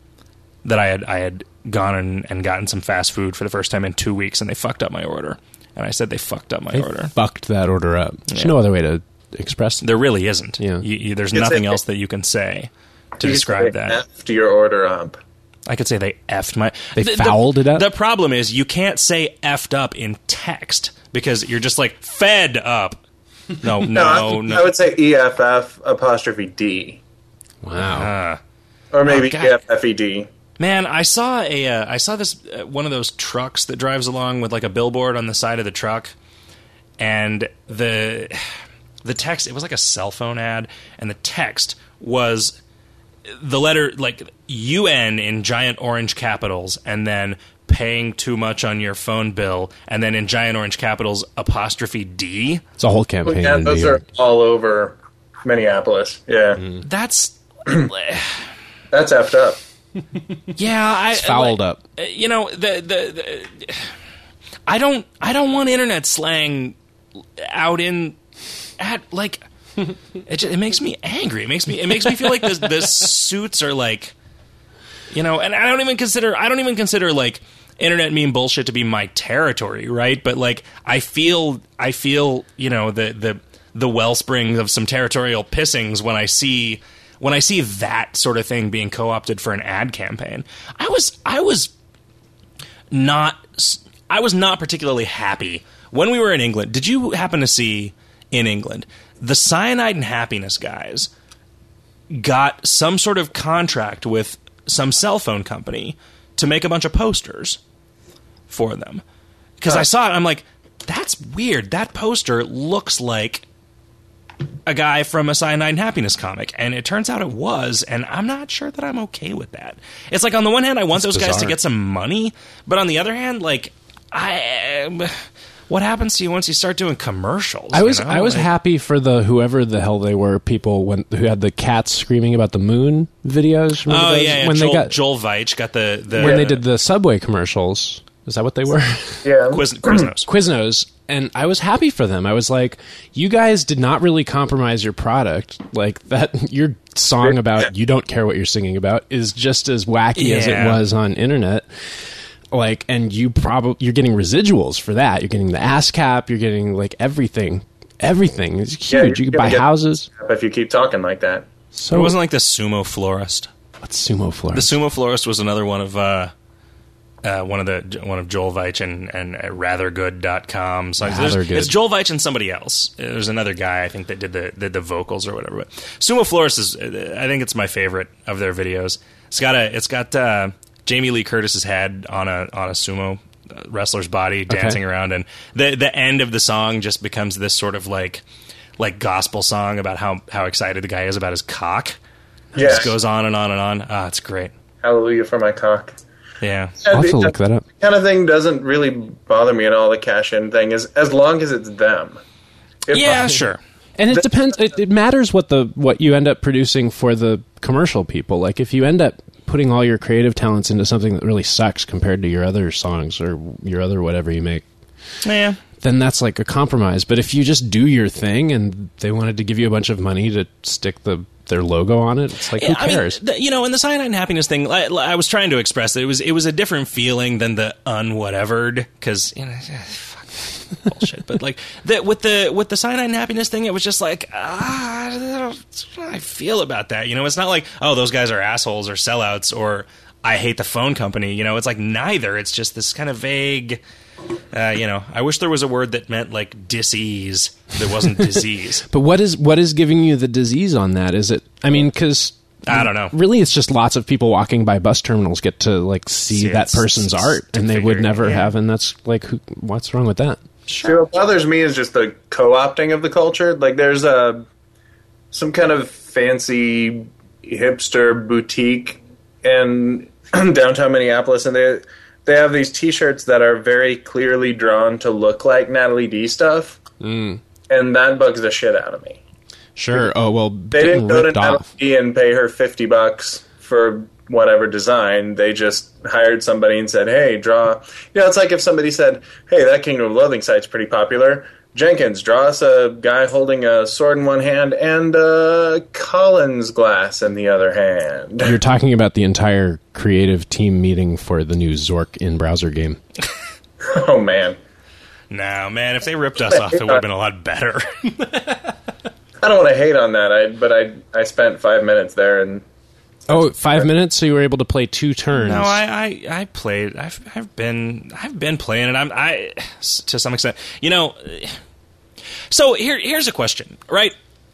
C: I had gone and gotten some fast food for the first time in 2 weeks, and they fucked up my order. And I said they fucked up my order.
B: Fucked that order up. There's no other way to express it.
C: There really isn't.
B: Yeah.
C: There's nothing else that you can say to describe that.
A: Effed your order up.
C: I could say they effed my...
B: They fouled it up?
C: The problem is you can't say effed up in text because you're just fed up. No.
A: I would say EFF''D.
B: Wow.
A: Or maybe EFFED.
C: Man, I saw this one of those trucks that drives along with a billboard on the side of the truck, and the text, it was like a cell phone ad, and the text was the letter, like, UN in giant orange capitals, and then paying too much on your phone bill, and then in giant orange capitals, apostrophe D.
B: It's a whole campaign.
A: Yeah,
B: in
A: those
B: New
A: are
B: York.
A: all over Minneapolis. Yeah.
C: That's...
A: That's effed up.
C: Yeah,
B: It's fouled up.
C: You know, I don't want internet slang out at like it makes me angry. It makes me feel like the suits are like, you know, and I don't even consider like internet meme bullshit to be my territory, right? But like I feel you know the wellspring of some territorial pissings when I see that sort of thing being co-opted for an ad campaign. I was not particularly happy when we were in England. Did you happen to see in England the Cyanide and Happiness guys got some sort of contract with some cell phone company to make a bunch of posters for them? Because I saw it, I'm like, that's weird. That poster looks like a guy from a Cyanide and Happiness comic, and it turns out it was, and I'm not sure that I'm okay with that. It's like, on the one hand, I want those guys to get some money, but on the other hand, like, what happens to you once you start doing commercials?
B: I was happy for whoever the hell they were, people who had the cats screaming about the moon videos.
C: Oh yeah,
B: when
C: Joel Veitch got the
B: when they did the Subway commercials. Is that what they were?
A: Yeah.
C: Quiznos.
B: Quiznos. And I was happy for them. I was like, you guys did not really compromise your product. Like, that, your song about you don't care what you're singing about is just as wacky as it was on internet. Like, and you're getting residuals for that. You're getting the ASCAP. You're getting, like, everything. Everything. It's huge. You can buy houses.
A: If you keep talking like that.
C: So it wasn't like the Sumo Florist.
B: What's Sumo Florist?
C: The Sumo Florist was another one of one of Joel Veitch and rathergood.com. So it's Joel Veitch and somebody else. There's another guy, I think, that did the vocals or whatever. But Sumo Florist is, I think it's my favorite of their videos. It's got Jamie Lee Curtis's head on a sumo wrestler's body dancing around, and the end of the song just becomes this sort of like gospel song about how excited the guy is about his cock. Yeah, it just goes on and on and on. Ah, it's great.
A: Hallelujah for my cock.
C: Yeah.
B: I'll have to look that up.
A: The kind of thing doesn't really bother me at all, the cash-in thing, as long as it's them.
C: Sure.
B: And it depends. It matters what you end up producing for the commercial people. Like, if you end up putting all your creative talents into something that really sucks compared to your other songs or your other whatever you make, then that's like a compromise. But if you just do your thing and they wanted to give you a bunch of money to stick their logo on it, it's like, who cares?
C: I mean, and the Cyanide and Happiness thing, I was trying to express that it was a different feeling than the unwhatevered, because fuck bullshit. But like with the Cyanide and Happiness thing, it was just like, that's what I feel about that. It's not like, oh, those guys are assholes or sellouts or I hate the phone company. It's like neither. It's just this kind of vague. I wish there was a word that meant like disease that wasn't disease.
B: But what is giving you the disease on that? Is it? I mean, because
C: I don't know.
B: Really, it's just lots of people walking by bus terminals get to like see that person's art, and they would never have. And that's like, what's wrong with that?
A: Sure. See, what bothers me is just the co-opting of the culture. Like, there's some kind of fancy hipster boutique in downtown Minneapolis, and they have these T-shirts that are very clearly drawn to look like Natalie D stuff, and that bugs the shit out of me.
B: Sure. Oh well,
A: they didn't go to Natalie D and pay her $50 for whatever design. They just hired somebody and said, "Hey, draw." It's like if somebody said, "Hey, that Kingdom of Loathing site's pretty popular. Jenkins, draw us a guy holding a sword in one hand and a Collins glass in the other hand."
B: You're talking about the entire creative team meeting for the new Zork in-browser game.
A: Oh, man.
C: No, man, if they ripped us off, it would have been a lot better.
A: I don't want to hate on that, but I spent 5 minutes there and...
B: Oh, 5 minutes, so you were able to play 2 turns.
C: No, I played. I've been playing it. I to some extent. So here's a question, right?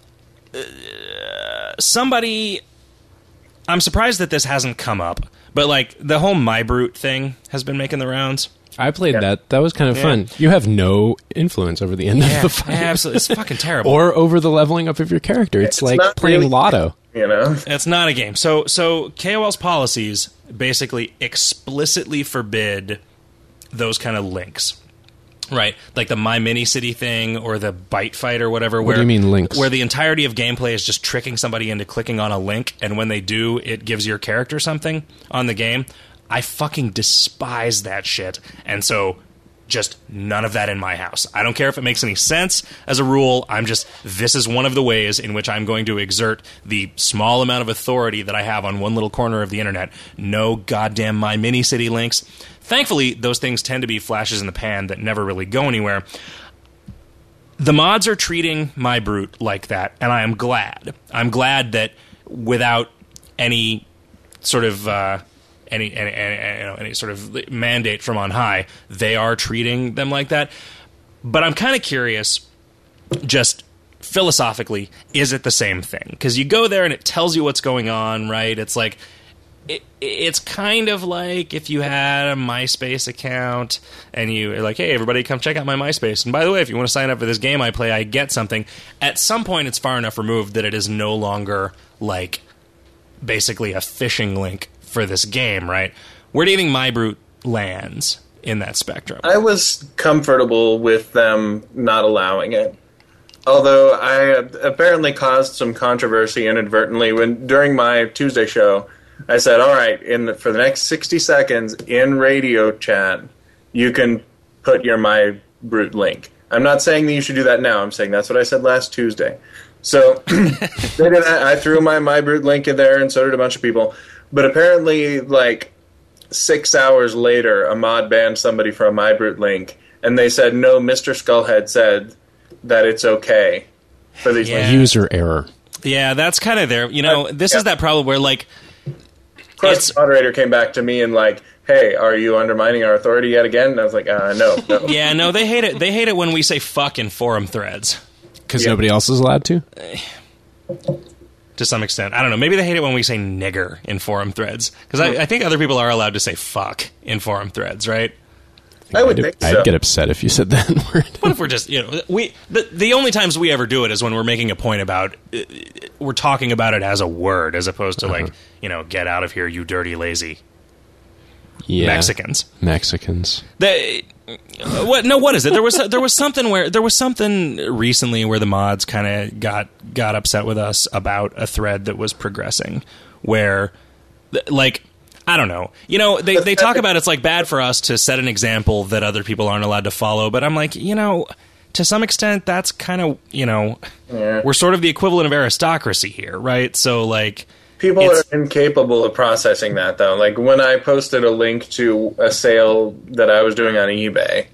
C: Somebody, I'm surprised that this hasn't come up, but like the whole My Brute thing has been making the rounds.
B: I played that. That was kind of fun. You have no influence over the end of the fight.
C: Absolutely. It's fucking terrible.
B: Or over the leveling up of your character. It's like playing Lotto.
A: you know?
C: It's not a game. So KOL's policies basically explicitly forbid those kind of links. Right, like the My Mini City thing or the Bite Fight or whatever.
B: What do you mean links?
C: Where the entirety of gameplay is just tricking somebody into clicking on a link, and when they do, it gives your character something on the game. I fucking despise that shit, and so just none of that in my house. I don't care if it makes any sense as a rule. This is one of the ways in which I'm going to exert the small amount of authority that I have on one little corner of the internet. No goddamn My Mini City links. Thankfully, those things tend to be flashes in the pan that never really go anywhere. The mods are treating My Brute like that, and I am glad. I'm glad that without any sort of any sort of mandate from on high, they are treating them like that. But I'm kind of curious, just philosophically, is it the same thing? Because you go there and it tells you what's going on, right? It's like... It's kind of like if you had a MySpace account and you're like, hey, everybody come check out my MySpace. And by the way, if you want to sign up for this game I play, I get something. At some point, it's far enough removed that it is no longer like basically a phishing link for this game, right? Where do you think My Brute lands in that spectrum?
A: I was comfortable with them not allowing it. Although I apparently caused some controversy inadvertently during my Tuesday show. I said, all right, for the next 60 seconds in radio chat, you can put your My Brute link. I'm not saying that you should do that now. I'm saying that's what I said last Tuesday. So they did that. I threw my Brute link in there, and so did a bunch of people. But apparently, like 6 hours later, a mod banned somebody for a My Brute link, and they said, no, Mr. Skullhead said that it's okay for these links.
B: User error.
C: Yeah, that's kind of there. You know, this is that problem where, like...
A: Of course, the moderator came back to me and like, hey, are you undermining our authority yet again? And I was like, no.
C: Yeah, no, they hate it. They hate it when we say fuck in forum threads.
B: Because nobody else is allowed to?
C: To some extent. I don't know. Maybe they hate it when we say nigger in forum threads. Because I think other people are allowed to say fuck in forum threads, right?
A: I would think so.
B: I'd get upset if you said that word.
C: What if we're just, the only times we ever do it is when we're making a point about, we're talking about it as a word, as opposed to like, get out of here, you dirty, lazy Mexicans. What is it? There was something recently where the mods kind of got upset with us about a thread that was progressing, where, like, I don't know. They talk about it's like bad for us to set an example that other people aren't allowed to follow, but I'm like, to some extent, that's kind of, we're sort of the equivalent of aristocracy here, right? So, like...
A: People are incapable of processing that, though. Like, when I posted a link to a sale that I was doing on eBay,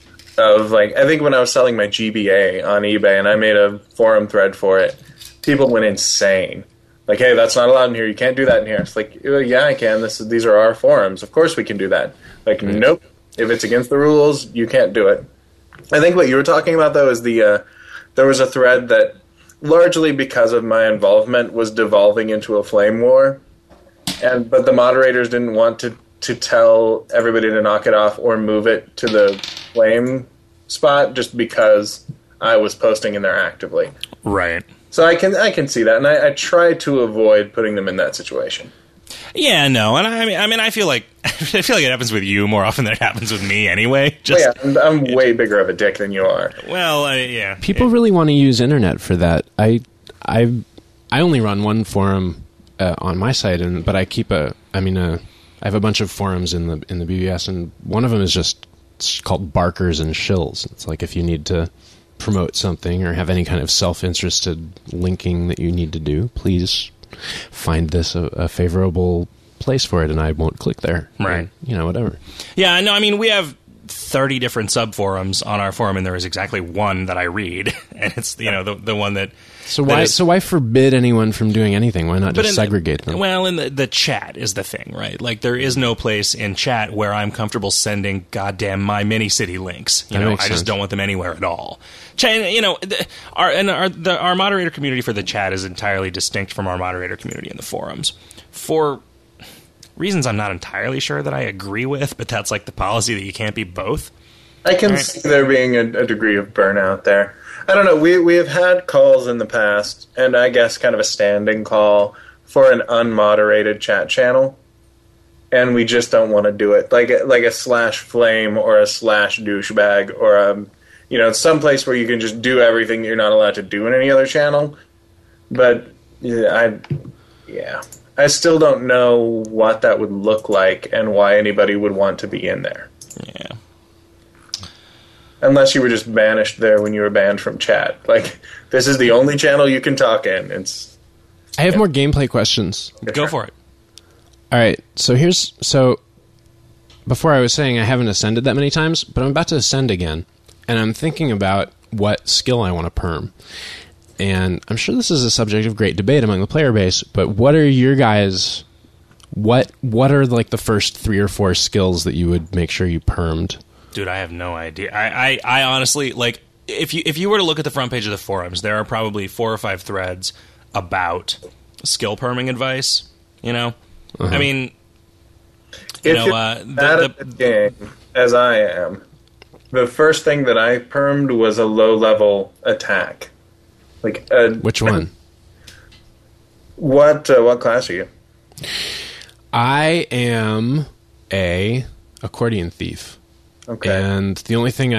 A: I think when I was selling my GBA on eBay, and I made a forum thread for it, people went insane. Like, hey, that's not allowed in here. You can't do that in here. It's like, yeah, I can. These are our forums. Of course we can do that. Like, nope. If it's against the rules, you can't do it. I think what you were talking about, though, is there was a thread that, largely because of my involvement, was devolving into a flame war. But the moderators didn't want to tell everybody to knock it off or move it to the flame spot just because I was posting in there actively.
C: Right.
A: So I can see that, and I try to avoid putting them in that situation.
C: Yeah, no, and I mean, I feel like it happens with you more often than it happens with me, anyway.
A: I'm way bigger of a dick than you are.
C: Well, yeah.
B: People really want to use internet for that. I only run one forum on my site, but I keep I have a bunch of forums in the BBS, and one of them is just called Barkers and Shills. It's like if you need to promote something or have any kind of self-interested linking that you need to do, please find this a favorable place for it, and I won't click there.
C: Right.
B: Whatever.
C: Yeah, no, I mean, we have 30 different subforums on our forum, and there is exactly one that I read, and it's, the one that...
B: So why forbid anyone from doing anything? Why not just segregate them?
C: Well, in the chat is the thing, right? Like, there is no place in chat where I'm comfortable sending goddamn My Mini City links. I just don't want them anywhere at all. Our moderator community for the chat is entirely distinct from our moderator community in the forums. For reasons I'm not entirely sure that I agree with, but that's like the policy that you can't be both.
A: I can see there being a degree of burnout there. I don't know. We have had calls in the past, and I guess kind of a standing call for an unmoderated chat channel, and we just don't want to do it. Like a slash flame or a slash douchebag or some place where you can just do everything you're not allowed to do in any other channel. But I still don't know what that would look like and why anybody would want to be in there.
C: Yeah.
A: Unless you were just banished there when you were banned from chat. Like, this is the only channel you can talk in.
B: I have more gameplay questions.
C: Go for it.
B: All right. So before I was saying I haven't ascended that many times, but I'm about to ascend again. And I'm thinking about what skill I want to perm. And I'm sure this is a subject of great debate among the player base, but what are your guys... What are like the first 3 or 4 skills that you would make sure you permed?
C: Dude, I have no idea. I honestly, like, if you were to look at the front page of the forums, there are probably 4 or 5 threads about skill perming advice, you know?
B: Uh-huh.
C: I mean,
A: if you're at the game, as I am, the first thing that I permed was a low-level attack. Like
B: Which one?
A: What class are you?
B: I am a accordion thief.
A: Okay.
B: And the only thing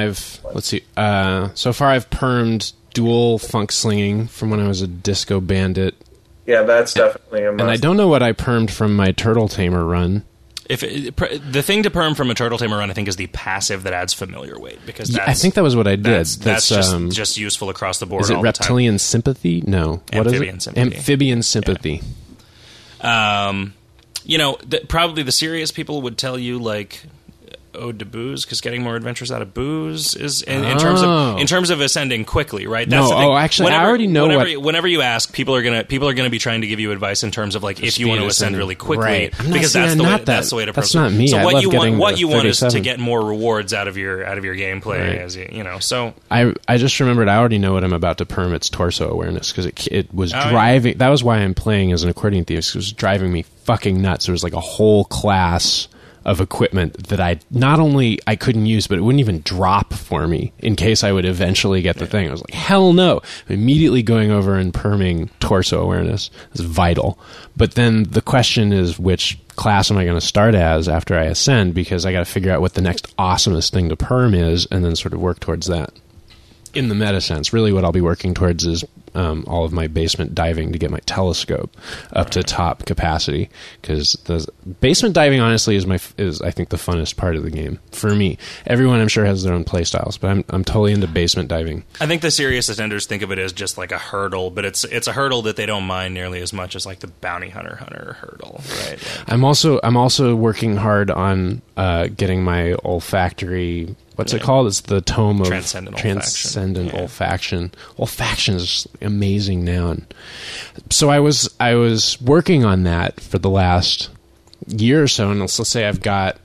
B: so far I've permed dual funk slinging from when I was a disco bandit.
A: Yeah, that's definitely a must.
B: And I don't know what I permed from my turtle tamer run.
C: The thing to perm from a turtle tamer run, I think, is the passive that adds familiar weight, because
B: I think that was what I did.
C: That's just useful across the board.
B: Is it
C: all
B: reptilian sympathy? No. What is it?
C: Sympathy.
B: Amphibian sympathy.
C: Yeah. Probably the serious people would tell you, like, ode to booze, because getting more adventures out of booze is in terms of ascending quickly, right? That's the thing.
B: Actually, I already know
C: whenever you ask, people are gonna be trying to give you advice in terms of, like, if you want to ascend really quickly,
B: right?
C: Because that's the way to approach it.
B: That's not me.
C: So what you want is
B: 37.
C: to get more rewards out of your gameplay,
B: right.
C: as you know. So
B: I just remembered I already know what I'm about to perm. It's torso awareness, because it was driving. Yeah. That was why I'm playing as an accordion thief. It was driving me fucking nuts. There was like a whole class of equipment that I couldn't use, but it wouldn't even drop for me in case I would eventually get the thing. I was like, hell no. Immediately going over and perming torso awareness is vital. But then the question is, which class am I going to start as after I ascend? Because I got to figure out what the next awesomest thing to perm is, and then sort of work towards that. In the meta sense, really what I'll be working towards is all of my basement diving to get my telescope up to top capacity, because the basement diving honestly is I think the funnest part of the game for me. Everyone I'm sure has their own play styles, but I'm totally into basement diving.
C: I think the serious ascenders think of it as just like a hurdle, but it's a hurdle that they don't mind nearly as much as like the bounty hunter hurdle, right? Like,
B: I'm also working hard on getting my olfactory. What's it called? It's the Tome of Transcendent Olfaction. Olfaction is an amazing noun. So I was working on that for the last year or so, and let's say I've got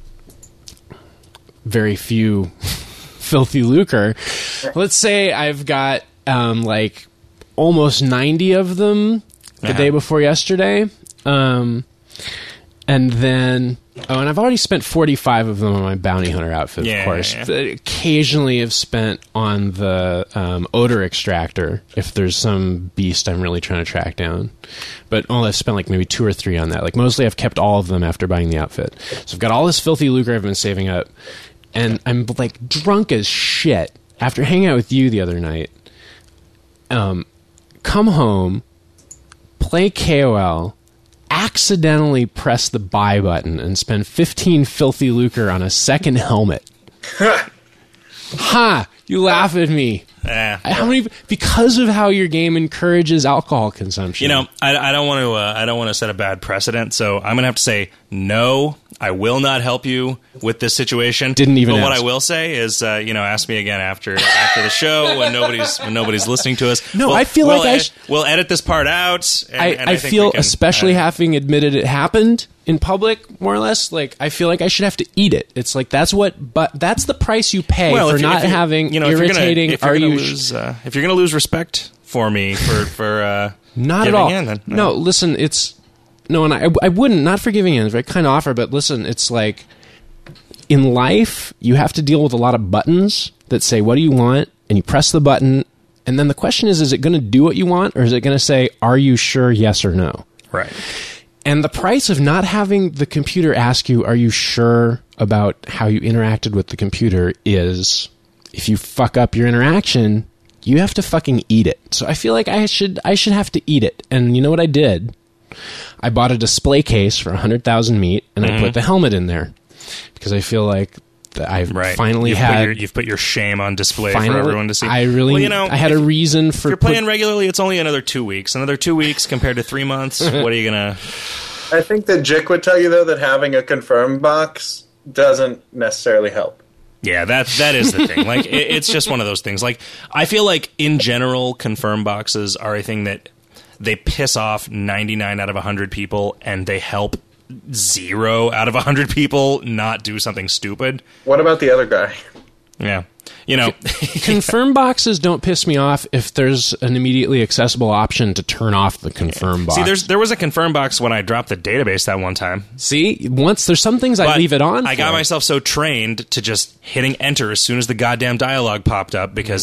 B: very few filthy lucre. Let's say I've got like almost 90 of them the day before yesterday. And then... and I've already spent 45 of them on my bounty hunter outfit, of course. Yeah. Occasionally have spent on the odor extractor, if there's some beast I'm really trying to track down. But I've spent like maybe 2 or 3 on that. Like, mostly I've kept all of them after buying the outfit. So I've got all this filthy lucre I've been saving up. And I'm like drunk as shit after hanging out with you the other night. Come home, play KOL, accidentally press the buy button and spend 15 filthy lucre on a second helmet. Ha! You laugh at me. How many? Because of how your game encourages alcohol consumption.
C: You know, I don't want to set a bad precedent, so I'm going to have to say no. I will not help you with this situation.
B: Didn't even.
C: But
B: ask.
C: what I will say is, ask me again after the show when nobody's listening to us.
B: No, I feel
C: we'll edit this part out. And
B: I feel, especially having admitted it happened in public, more or less, like I feel like I should have to eat it. It's like that's the price you pay for not having irritating.
C: If you're going to lose respect for me for
B: not at all.
C: In, then,
B: no, listen, it's. No, and I wouldn't, not for giving in, it's a very kind offer, but listen, it's like, in life, you have to deal with a lot of buttons that say, what do you want? And you press the button. And then the question is it going to do what you want? Or is it going to say, are you sure, yes or no?
C: Right.
B: And the price of not having the computer ask you, are you sure about how you interacted with the computer is, if you fuck up your interaction, you have to fucking eat it. So I feel like I should have to eat it. And you know what I did? I bought a display case for 100,000 meat, and I put the helmet in there. Because I feel like I've finally
C: you've put your shame on display for everyone to see.
B: I really, I had a reason for...
C: If you're playing regularly, it's only another 2 weeks. Another 2 weeks compared to 3 months. What are you going to...
A: I think that Jick would tell you, though, that having a confirm box doesn't necessarily help.
C: Yeah, that is the thing. Like, it's just one of those things. Like, I feel like, in general, confirm boxes are a thing that they piss off 99 out of 100 people, and they help 0 out of 100 people not do something stupid.
A: What about the other guy?
C: Yeah. You know,
B: confirm boxes don't piss me off if there's an immediately accessible option to turn off the confirm box.
C: See, there was a confirm box when I dropped the database that one time.
B: See, once there's some things I leave it on.
C: I got myself so trained to just hitting enter as soon as the goddamn dialogue popped up because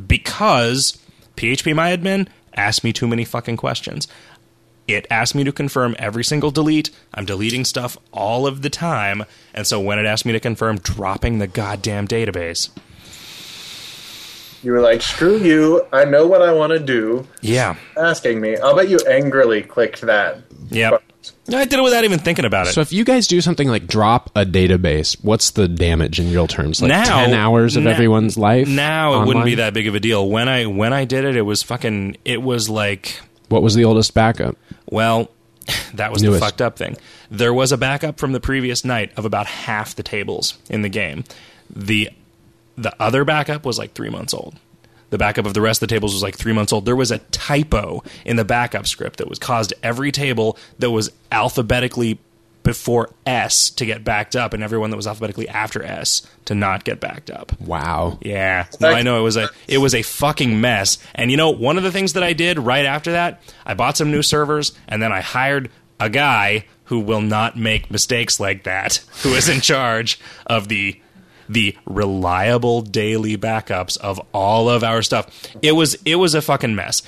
C: PHPMyAdmin asked me too many fucking questions. It asked me to confirm every single delete. I'm deleting stuff all of the time, and so when it asked me to confirm dropping the goddamn database,
A: you were like, screw you, I know what I want to do.
C: Yeah.
A: Asking me. I'll bet you angrily clicked that.
C: Yeah. I did it without even thinking about it.
B: So if you guys do something like drop a database, what's the damage in real terms? Like 10 hours of everyone's life?
C: Now
B: online?
C: It wouldn't be that big of a deal. When I did it, it was like...
B: What was the oldest backup?
C: Well, that was the fucked up thing. There was a backup from the previous night of about half the tables in the game. The other backup was like 3 months old. The backup of the rest of the tables was like 3 months old. There was a typo in the backup script that was caused every table that was alphabetically before S to get backed up, and everyone that was alphabetically after S to not get backed up.
B: Wow.
C: Yeah. No, I know it was a fucking mess. And you know, one of the things that I did right after that, I bought some new servers, and then I hired a guy who will not make mistakes like that, who is in charge of the reliable daily backups of all of our stuff. It was a fucking mess.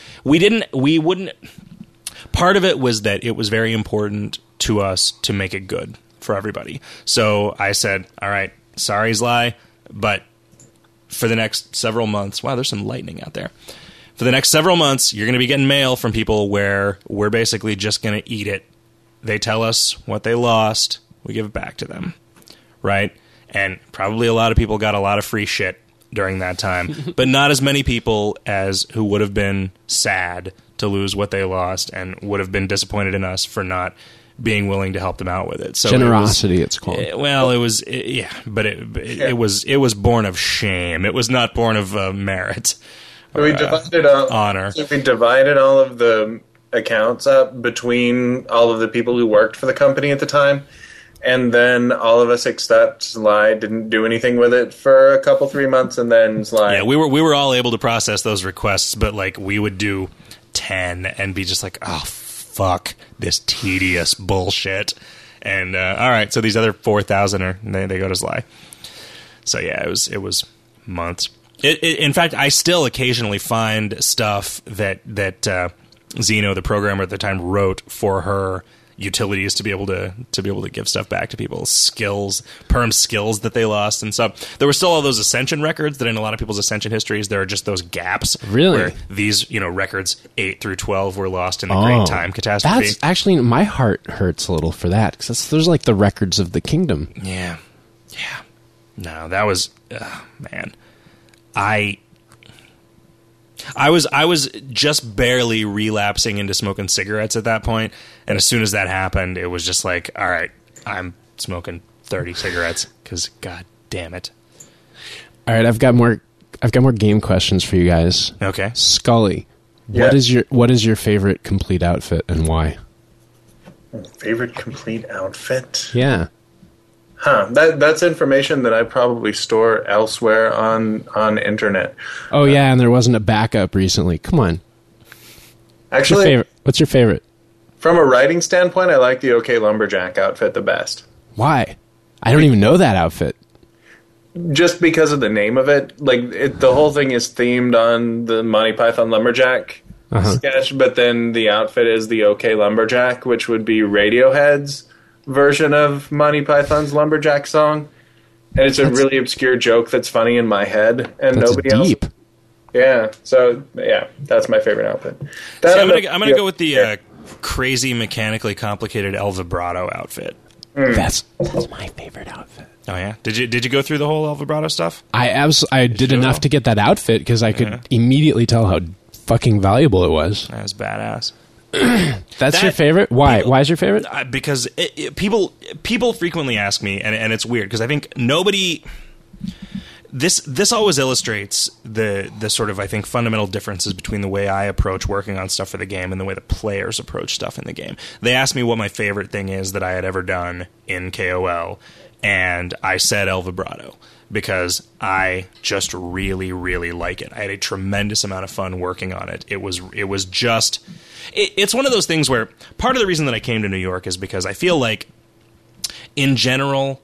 C: Part of it was that it was very important to us to make it good for everybody. So I said, all right, sorry, Zly, but for the next several months, wow, there's some lightning out there. For the next several months, you're going to be getting mail from people where we're basically just going to eat it. They tell us what they lost. We give it back to them. Right? And probably a lot of people got a lot of free shit during that time, but not as many people as who would have been sad to lose what they lost and would have been disappointed in us for not being willing to help them out with it. So
B: generosity, it's called.
C: Well, it was, but it was born of shame. It was not born of merit.
A: So we divided
C: honor.
A: So we divided all of the accounts up between all of the people who worked for the company at the time. And then all of us except Zly didn't do anything with it for a couple, 3 months, and then Zly...
C: Yeah, we were all able to process those requests, but like we would do 10 and be just like, oh, fuck this tedious bullshit. And all right, so these other 4,000 they go to Zly. So yeah, it was months. In fact, I still occasionally find stuff that Zeno, the programmer at the time, wrote for her utilities to be able to give stuff back to people, perm skills that they lost and stuff. There were still all those Ascension records that in a lot of people's Ascension histories there are just those gaps.
B: Really?
C: Where these, records 8 through 12 were lost in the Great Time Catastrophe.
B: That's actually, my heart hurts a little for that because those are like the records of the kingdom.
C: Yeah. No, that was man. I was just barely relapsing into smoking cigarettes at that point, and as soon as that happened, it was just like, all right, I'm smoking 30 cigarettes because god damn it.
B: All right, I've got more game questions for you guys.
C: Okay,
B: Scully,
A: yeah.
B: what is your favorite complete outfit and why?
A: Favorite complete outfit?
B: Yeah.
A: Huh. That's information that I probably store elsewhere on internet.
B: Oh yeah, and there wasn't a backup recently. Come on.
A: Actually,
B: what's your favorite?
A: From a writing standpoint, I like the OK Lumberjack outfit the best.
B: Why? I don't even know that outfit.
A: just because of the name of it. Like, the whole thing is themed on the Monty Python Lumberjack sketch, but then the outfit is the OK Lumberjack, which would be Radiohead's version of Monty Python's Lumberjack song. And it's a really obscure joke that's funny in my head, and
B: That's
A: nobody
B: deep.
A: else. Yeah, so, yeah, that's my favorite outfit.
C: I'm gonna go with the crazy, mechanically complicated El Vibrato outfit.
B: That's my favorite outfit.
C: Oh yeah, did you go through the whole El Vibrato stuff?
B: I did enough to get that outfit because I could immediately tell how fucking valuable it was.
C: That was badass.
B: That's your favorite? Why? Why is your favorite?
C: Because people frequently ask me, and it's weird because I think nobody. This always illustrates the sort of, I think, fundamental differences between the way I approach working on stuff for the game and the way the players approach stuff in the game. They asked me what my favorite thing is that I had ever done in KOL, and I said El Vibrato because I just really, really like it. I had a tremendous amount of fun working on it. It was just... It's one of those things where part of the reason that I came to New York is because I feel like, in general,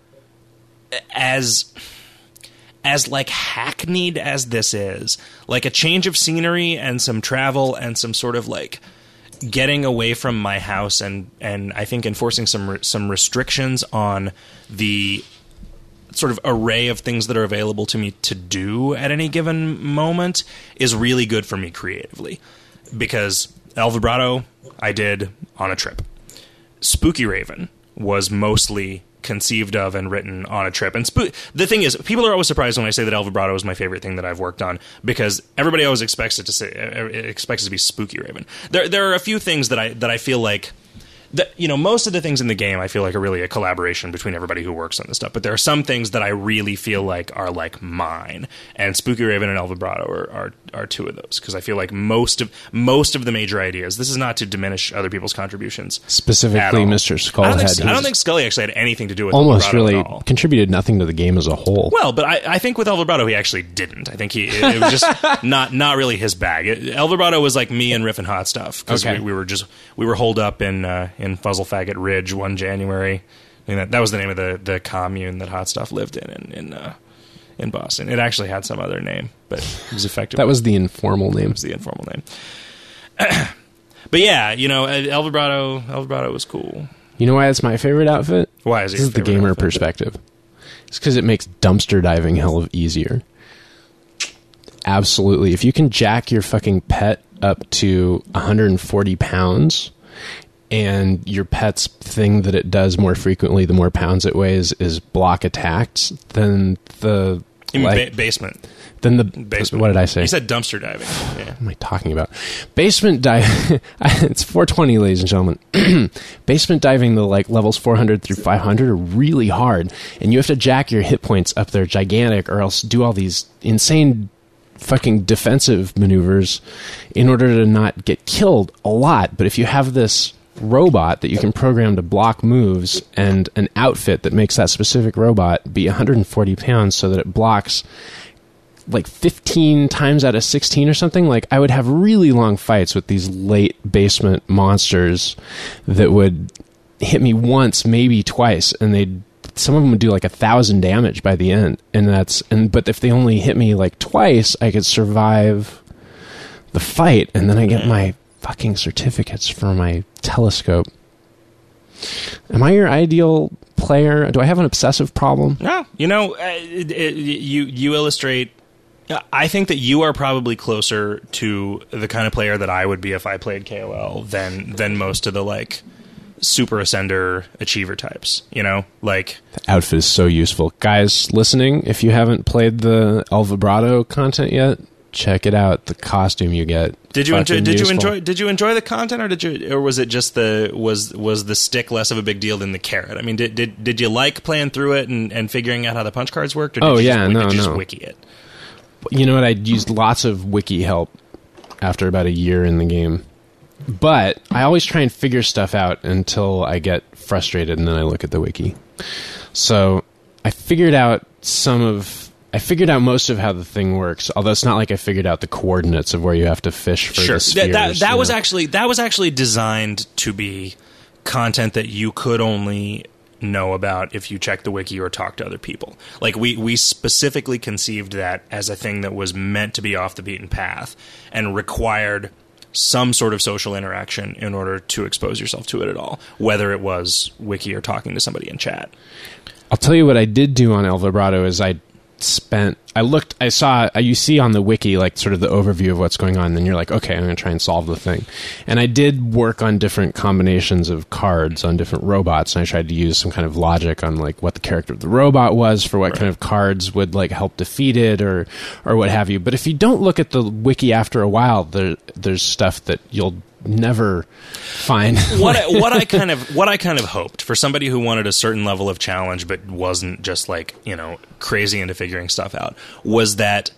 C: as like hackneyed as this is, like a change of scenery and some travel and some sort of like getting away from my house and I think enforcing some restrictions on the sort of array of things that are available to me to do at any given moment is really good for me creatively. Because El Vibrato I did on a trip. Spooky Raven was mostly conceived of and written on a trip. And the thing is, people are always surprised when I say that El Vibrato is my favorite thing that I've worked on, because everybody always expects it to be Spooky Raven. There are a few things that I feel like that, you know, most of the things in the game I feel like are really a collaboration between everybody who works on this stuff, but there are some things that I really feel like are like mine, and Spooky Raven and El Vibrato are two of those, because I feel like most of the major ideas, this is not to diminish other people's contributions,
B: specifically Mr. Skullhead.
C: I don't think Scully actually had anything to do with
B: almost
C: El Vibrato
B: really
C: at all.
B: Contributed nothing to the game as a whole.
C: Well, but I think with El Vibrato he actually didn't. I think it was just not really his bag. El Vibrato was like me and Riff and Hot Stuff, because we were holed up in Fuzzle Faggot Ridge one January. I mean, that was the name of the commune that Hot Stuff lived in Boston. It actually had some other name, but it was effective.
B: That was the informal name.
C: It was the informal name. But yeah, you know, El Vibrato was cool.
B: You know why it's my favorite outfit?
C: Why is it?
B: This is the gamer perspective. It's because it makes dumpster diving hell of easier. Absolutely. If you can jack your fucking pet up to 140 pounds... and your pet's thing that it does more frequently the more pounds it weighs is block attacks, then the...
C: basement.
B: Then the...
C: Basement.
B: What did I say?
C: You said dumpster diving. Yeah.
B: What am I talking about? Basement diving... It's 420, ladies and gentlemen. Basement diving, the like levels 400 through 500 are really hard, and you have to jack your hit points up there gigantic, or else do all these insane... fucking defensive maneuvers in order to not get killed a lot. But if you have this robot that you can program to block moves and an outfit that makes that specific robot be 140 pounds so that it blocks like 15 times out of 16 or something, like I would have really long fights with these late basement monsters that would hit me once, maybe twice, and some of them would do like 1,000 damage by the end, but if they only hit me like twice, I could survive the fight, and then I get my fucking certificates for my telescope. Am I your ideal player? Do I have an obsessive problem?
C: No, you know, you illustrate. I think that you are probably closer to the kind of player that I would be if I played KOL than most of the like super ascender achiever types, you know, like
B: the outfit is so useful. Guys listening, if you haven't played the El Vibrato content yet, check it out. The costume you get. Did you enjoy
C: the content, or was it just was the stick less of a big deal than the carrot? I mean, did you like playing through it and figuring out how the punch cards worked, or did you just wiki it?
B: You know what? I used lots of wiki help after about a year in the game. But I always try and figure stuff out until I get frustrated, and then I look at the wiki. So I figured out most of how the thing works, although it's not like I figured out the coordinates of where you have to fish for the spheres.
C: That was actually designed to be content that you could only know about if you check the wiki or talk to other people. Like, we specifically conceived that as a thing that was meant to be off the beaten path and required some sort of social interaction in order to expose yourself to it at all, whether it was wiki or talking to somebody in chat.
B: I'll tell you what I did do on El Vibrato is you see on the wiki like sort of the overview of what's going on, and then you're like, okay, I'm going to try and solve the thing. And I did work on different combinations of cards on different robots, and I tried to use some kind of logic on like what the character of the robot was for what kind of cards would like help defeat it or what have you. But if you don't look at the wiki after a while, there's stuff that you'll never find.
C: what I kind of hoped for somebody who wanted a certain level of challenge but wasn't just like, crazy into figuring stuff out, was that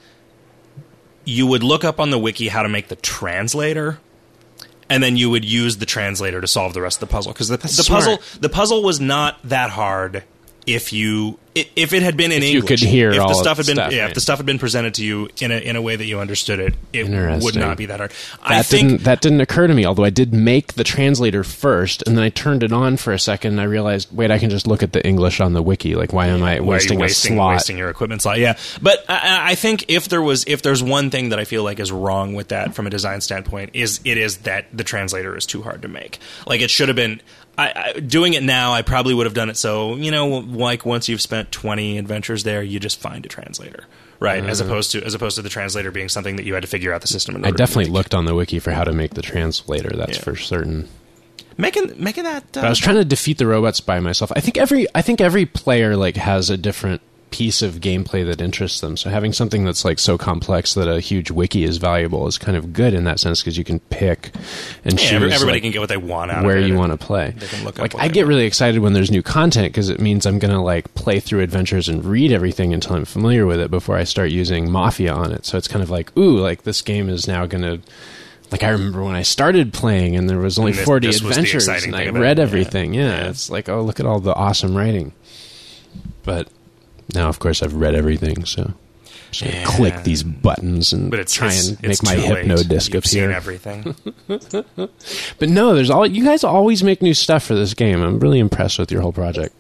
C: you would look up on the wiki how to make the translator, and then you would use the translator to solve the rest of the puzzle, because the puzzle was not that hard if it had been in English.
B: You could hear
C: if
B: all
C: the stuff
B: had
C: been
B: stuff,
C: if the stuff had been presented to you in a way that you understood it, it would not be that hard.
B: That didn't occur to me, although I did make the translator first, and then I turned it on for a second, and I realized, wait, I can just look at the English on the wiki. Like, why am I wasting a slot?
C: Wasting your equipment slot, yeah. But I think if there's one thing that I feel like is wrong with that from a design standpoint, it is that the translator is too hard to make. Like, it should have been... doing it now, I probably would have done it so, like once you've spent 20 adventures there, you just find a translator, right? As opposed to the translator being something that you had to figure out the system.
B: I definitely looked on the wiki for how to make the translator. That's for certain.
C: Making that.
B: But I was trying to defeat the robots by myself. I think every player like has a different piece of gameplay that interests them. So having something that's like so complex that a huge wiki is valuable is kind of good in that sense, because you can pick and choose.
C: Everybody can get what they want out
B: where
C: of it.
B: You want to play.
C: They can look
B: like
C: up
B: I get really excited when there's new content, because it means I'm going to like play through adventures and read everything until I'm familiar with it before I start using Mafia on it. So it's kind of like, ooh, like this game is now going to. Like, I remember when I started playing and there was only 40 adventures and I read everything. Yeah, it's like, oh, look at all the awesome writing. But now, of course, I've read everything, so I'm just going to click these buttons and try and make my hypno disc appear.
C: Seen everything.
B: But no, you guys always make new stuff for this game. I'm really impressed with your whole project.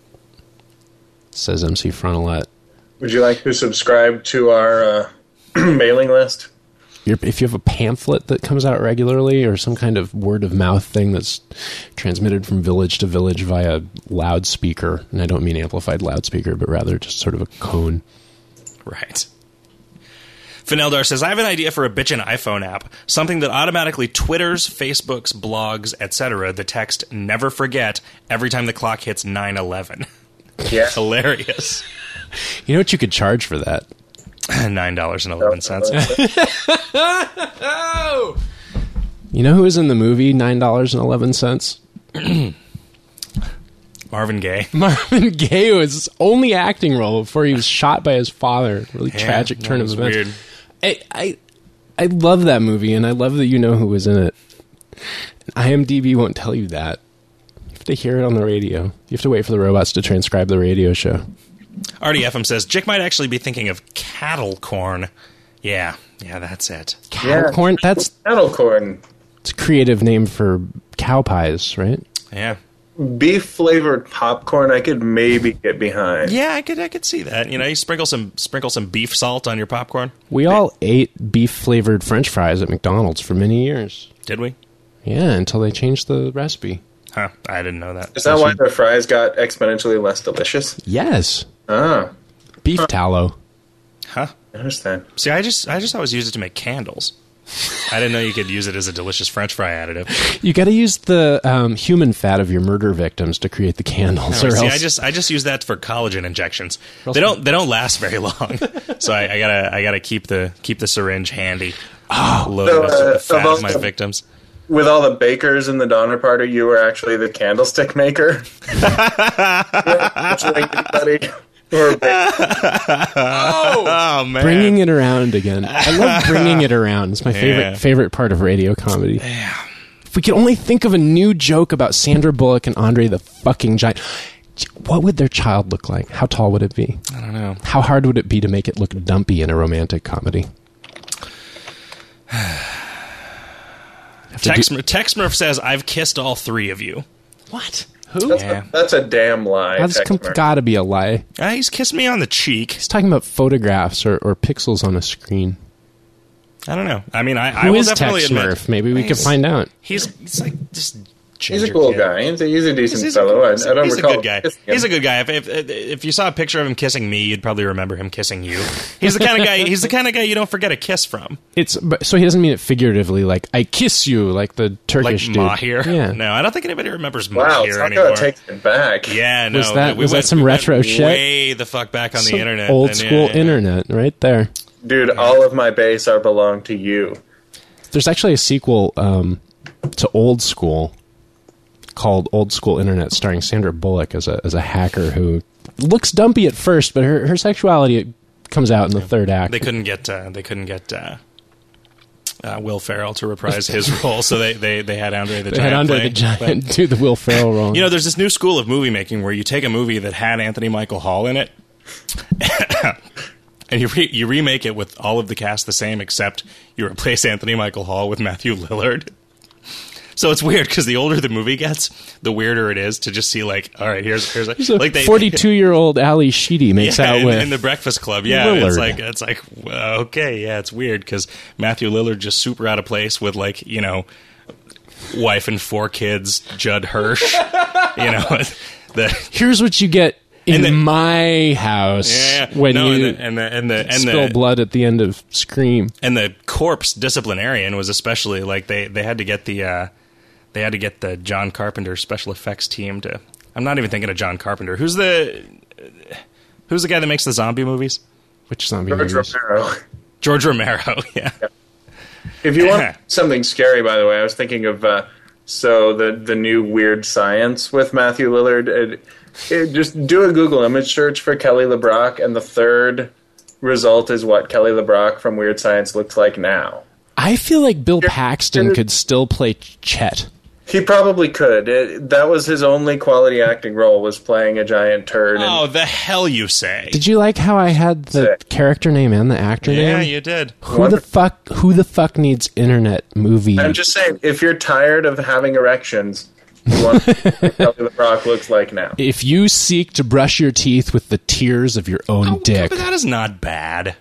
B: Says MC Frontalot.
A: Would you like to subscribe to our mailing list?
B: If you have a pamphlet that comes out regularly, or some kind of word-of-mouth thing that's transmitted from village to village via loudspeaker, and I don't mean amplified loudspeaker, but rather just sort of a cone.
C: Right. Fineldar says, I have an idea for a bitchin' iPhone app, something that automatically Twitters, Facebooks, blogs, etc. the text "never forget" every time the clock hits 9:11.
A: Yeah.
C: Hilarious.
B: You know what you could charge for that?
C: $9.11.
B: You know who was in the movie $9.11?
C: Marvin Gaye.
B: Marvin Gaye was his only acting role before he was shot by his father. Really tragic turn of events. Weird. I love that movie, and I love that you know who was in it. IMDb won't tell you that. You have to hear it on the radio. You have to wait for the robots to transcribe the radio show.
C: RDFM says, Jick might actually be thinking of cattle corn. Yeah, that's it.
B: Cattle corn? That's
A: cattle corn.
B: It's a creative name for cow pies, right?
C: Yeah.
A: Beef flavored popcorn, I could maybe get behind.
C: Yeah, I could see that. You sprinkle some beef salt on your popcorn.
B: We all ate beef flavored French fries at McDonald's for many years.
C: Did we?
B: Yeah, until they changed the recipe.
C: Huh, I didn't know that.
A: Is that why their fries got exponentially less delicious?
B: Yes.
A: Ah.
B: Beef tallow.
C: Huh?
A: I understand.
C: See, I just always use it to make candles. I didn't know you could use it as a delicious French fry additive.
B: You got to use the human fat of your murder victims to create the candles.
C: No, I just use that for collagen injections. They don't last very long, so I gotta keep the syringe handy. Loaded up with the fat of my victims.
A: With all the bakers in the Donner Party, you were actually the candlestick maker.
C: Oh man!
B: Bringing it around again. I love bringing it around. It's my favorite part of radio comedy.
C: Yeah.
B: If we could only think of a new joke about Sandra Bullock and Andre the fucking Giant, what would their child look like? How tall would it be?
C: I don't know.
B: How hard would it be to make it look dumpy in a romantic comedy?
C: Tex Murph says, I've kissed all three of you.
B: What?
C: Who? Yeah.
A: That's a damn lie.
B: That's gotta be a lie.
C: He's kissed me on the cheek.
B: He's talking about photographs or pixels on a screen.
C: I don't know. I mean, I
B: Who
C: will
B: is
C: definitely
B: Tex
C: admit.
B: Smurf? Maybe we can find out.
C: He's like just.
A: He's a cool guy. He's a decent fellow. I don't
C: He's
A: recall
C: a good guy. He's a good guy. If you saw a picture of him kissing me, you'd probably remember him kissing you. He's the kind of guy. He's the kind of guy you don't forget a kiss from.
B: So he doesn't mean it figuratively, like I kiss you, like the Turkish
C: like
B: dude.
C: Mahir.
B: Yeah.
C: No, I don't think anybody remembers
A: Wow,
C: Mahir anymore.
A: Wow, takes it back.
C: Yeah, no.
B: Was that some retro shit?
C: Way the fuck back on the internet.
B: Old school internet, right there.
A: Dude, all of my base are belong to you.
B: There's actually a sequel to Old School called Old School Internet, starring Sandra Bullock as a hacker who looks dumpy at first, but her sexuality comes out in the third act.
C: They couldn't get Will Ferrell to reprise his role, so they had Andre the Giant.
B: They had Andre the Giant do the Will Ferrell role.
C: You know, there's this new school of movie making where you take a movie that had Anthony Michael Hall in it, and you remake it with all of the cast the same, except you replace Anthony Michael Hall with Matthew Lillard. So it's weird because the older the movie gets, the weirder it is to just see like, all right, here's like
B: 42-year-old Ali Sheedy makes out with
C: in the Breakfast Club. Yeah,
B: Lillard.
C: it's like okay, yeah, it's weird because Matthew Lillard just super out of place with like wife and 4 kids, Judd Hirsch.
B: Here's what you get in my house when you spill blood at the end of Scream.
C: And the corpse disciplinarian was especially like they had to get the John Carpenter special effects team to. I'm not even thinking of John Carpenter. Who's the guy that makes the zombie movies?
B: Which zombie
A: movies? Romero.
C: George Romero. Yeah.
A: If you want something scary, by the way, I was thinking of the new Weird Science with Matthew Lillard. Just do a Google image search for Kelly LeBrock, and the third result is what Kelly LeBrock from Weird Science looks like now.
B: I feel like Bill Paxton could still play Chet.
A: He probably could. That was his only quality acting role, was playing a giant turd.
C: Oh, the hell you say!
B: Did you like how I had the character name and the actor name?
C: Yeah, you did.
B: Who the fuck needs internet movie?
A: I'm just saying, if you're tired of having erections, you want to see what Kelly LeBrock looks like now.
B: If you seek to brush your teeth with the tears of your own dick,
C: but that is not bad.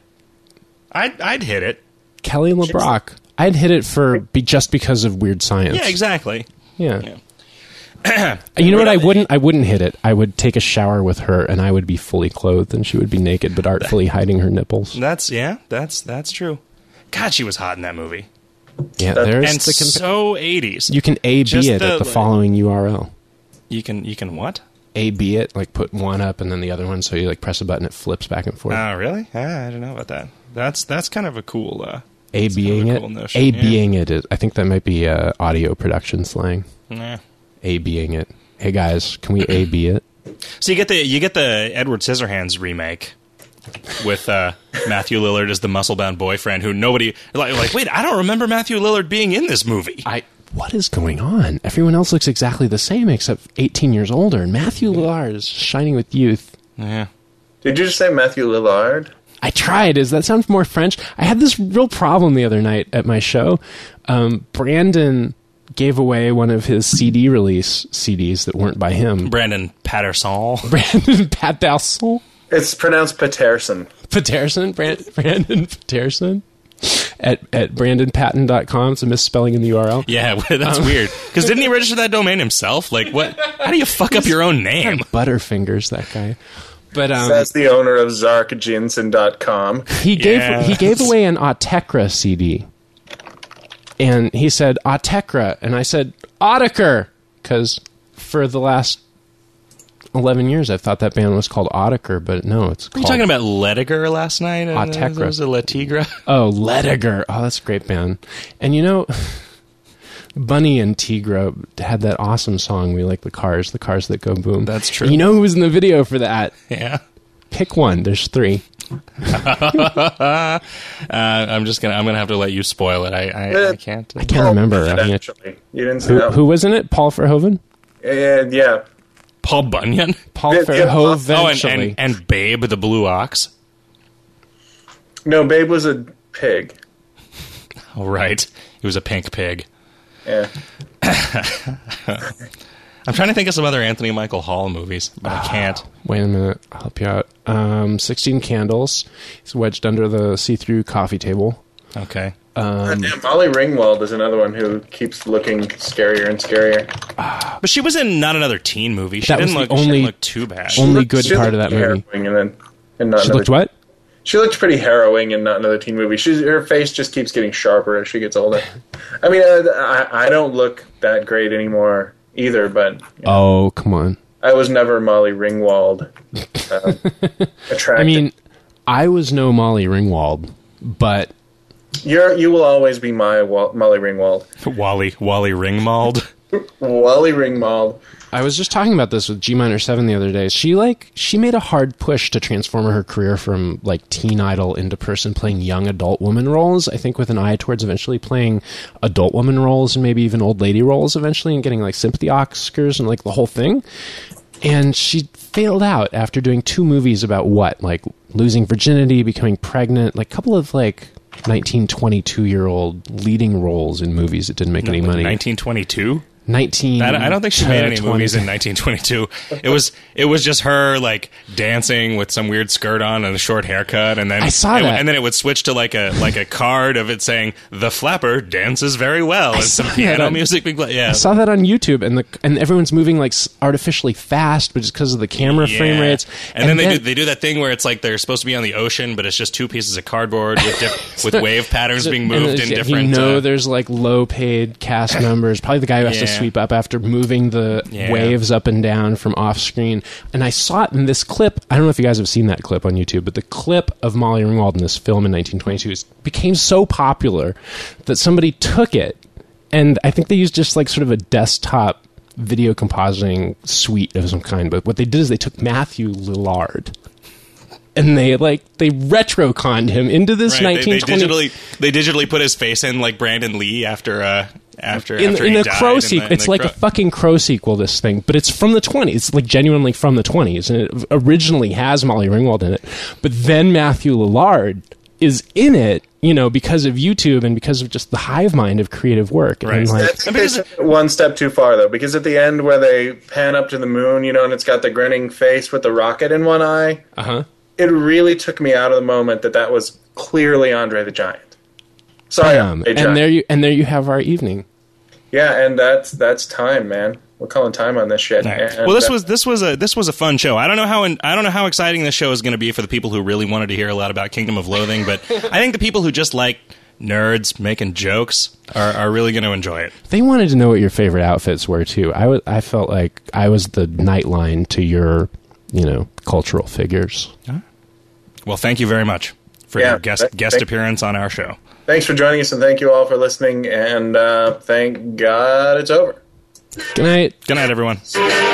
C: I'd hit it.
B: Kelly LeBrock. I'd hit it just because of Weird Science.
C: Yeah, exactly.
B: Yeah. You know what? I wouldn't hit it. I would take a shower with her, and I would be fully clothed, and she would be naked, but artfully hiding her nipples.
C: That's true. God, she was hot in that movie.
B: Yeah, there's
C: and so 80s.
B: You can A/B it at the following URL.
C: You can what?
B: A/B it, like put one up and then the other one, so you like press a button, it flips back and forth.
C: Oh, really? I don't know about that. That's kind of a cool.
B: A/B-ing it.
C: Cool notion,
B: A/B-ing it is. I think that might be audio production slang.
C: Nah.
B: A/B-ing it. Hey guys, can we A/B it?
C: So you get the Edward Scissorhands remake with Matthew Lillard as the muscle-bound boyfriend who nobody like. Wait, I don't remember Matthew Lillard being in this movie.
B: What is going on? Everyone else looks exactly the same except 18 years older, and Matthew Lillard is shining with youth.
C: Yeah.
A: Did you just say Matthew Lillard?
B: I tried. Does that sound more French? I had this real problem the other night at my show. Brandon gave away one of his CD release CDs that weren't by him.
C: Brandon Patterson.
B: Brandon Patterson?
A: It's pronounced Patterson.
B: Patterson? Brandon Patterson? At brandonpatton.com. It's a misspelling in the URL.
C: Yeah, that's weird. Because didn't he register that domain himself? Like, what? How do you fuck up your own name?
B: Butterfingers, that guy. But
A: that's the owner of ZarkJinsen.com.
B: He gave away an Autechra CD. And he said, Autechra. And I said, Autechre. Because for the last 11 years, I thought that band was called Autechre, but no, it's called...
C: Were you talking about Lediger last night?
B: Autechre.
C: There was a Letigra.
B: Oh, Lediger. Oh, that's a great band. And you know... Bunny and Tigra had that awesome song, We Like the Cars that go boom.
C: That's true.
B: You know who was in the video for that?
C: Yeah.
B: Pick one. There's 3.
C: I'm gonna have to let you spoil it. I can't.
B: I can't remember.
A: Actually, you didn't see that.
B: Who was in it? Paul Verhoeven?
A: Yeah.
C: Paul Bunyan?
B: Paul Verhoeven.
C: Oh, and Babe the Blue Ox?
A: No, Babe was a pig.
C: Oh, right. He was a pink pig.
A: Yeah.
C: I'm trying to think of some other Anthony Michael Hall movies, but I can't.
B: Wait a minute. I'll help you out. 16 Candles. He's wedged under the see-through coffee table.
C: Okay.
A: Molly Ringwald is another one who keeps looking scarier and scarier.
C: But she was in not another teen movie. She
B: That was
C: didn't
B: the
C: look, she
B: only-
C: didn't look too bad.
B: Only good
A: She
B: part of
A: looked
B: that movie.
A: harrowing and not
B: She
A: another-
B: looked what?
A: She looked pretty harrowing in Not Another Teen Movie. Her face just keeps getting sharper as she gets older. I mean, I don't look that great anymore either, but
B: Oh, come on.
A: I was never Molly Ringwald attracted.
B: I mean, I was no Molly Ringwald, but
A: you will always be my Molly Ringwald.
C: Wally Ringwald.
A: Wally Ringwald.
B: I was just talking about this with G Minor 7 the other day. She made a hard push to transform her career from like teen idol into person playing young adult woman roles. I think with an eye towards eventually playing adult woman roles and maybe even old lady roles eventually and getting like sympathy Oscars and like the whole thing. And she failed out after doing 2 movies about what? Like losing virginity, becoming pregnant, like a couple of like 19, 22-year-old leading roles in movies that didn't make any money.
C: 1922?
B: 19.
C: I don't think she made any
B: 20.
C: movies in 1922. It was just her like dancing with some weird skirt on and a short haircut, and then
B: I saw that.
C: and then it would switch to like a card of it saying the flapper dances very well and some
B: saw
C: piano
B: that.
C: music being played. Yeah,
B: I saw that on YouTube, and everyone's moving like artificially fast, but just because of the camera frame rates.
C: And then they do that thing where it's like they're supposed to be on the ocean, but it's just 2 pieces of cardboard with wave patterns being moved in different.
B: There's like low paid cast members. Probably the guy who has to sweep up after moving the waves up and down from off screen. And I saw it in this clip. I don't know if you guys have seen that clip on YouTube, but the clip of Molly Ringwald in this film in 1922 became so popular that somebody took it, and I think they used just like sort of a desktop video compositing suite of some kind. But what they did is they took Matthew Lillard, and they retroconned him into this 1920.
C: They digitally put his face in like Brandon Lee after
B: in a crow sequel. It's like a fucking crow sequel, this thing, but it's from the 20s. It's like genuinely from the 20s, and it originally has Molly Ringwald in it, but then Matthew Lillard is in it, because of YouTube and because of just the hive mind of creative work.
C: Right.
B: And
A: They took it one step too far, though, because at the end where they pan up to the moon, and it's got the grinning face with the rocket in one eye, it really took me out of the moment that was clearly Andre the Giant. Sorry, Andre
B: and
A: Giant.
B: there you have our evening.
A: Yeah, and that's time, man. We're calling time on this shit.
C: Right.
A: And,
C: Well, this was a fun show. I don't know how exciting this show is going to be for the people who really wanted to hear a lot about Kingdom of Loathing, but I think the people who just like nerds making jokes are really going to enjoy it.
B: They wanted to know what your favorite outfits were too. I felt like I was the nightline to your, cultural figures.
C: Well, thank you very much for your guest appearance on our show.
A: Thanks for joining us, and thank you all for listening, and thank God it's over.
B: Good night.
C: Good night, everyone.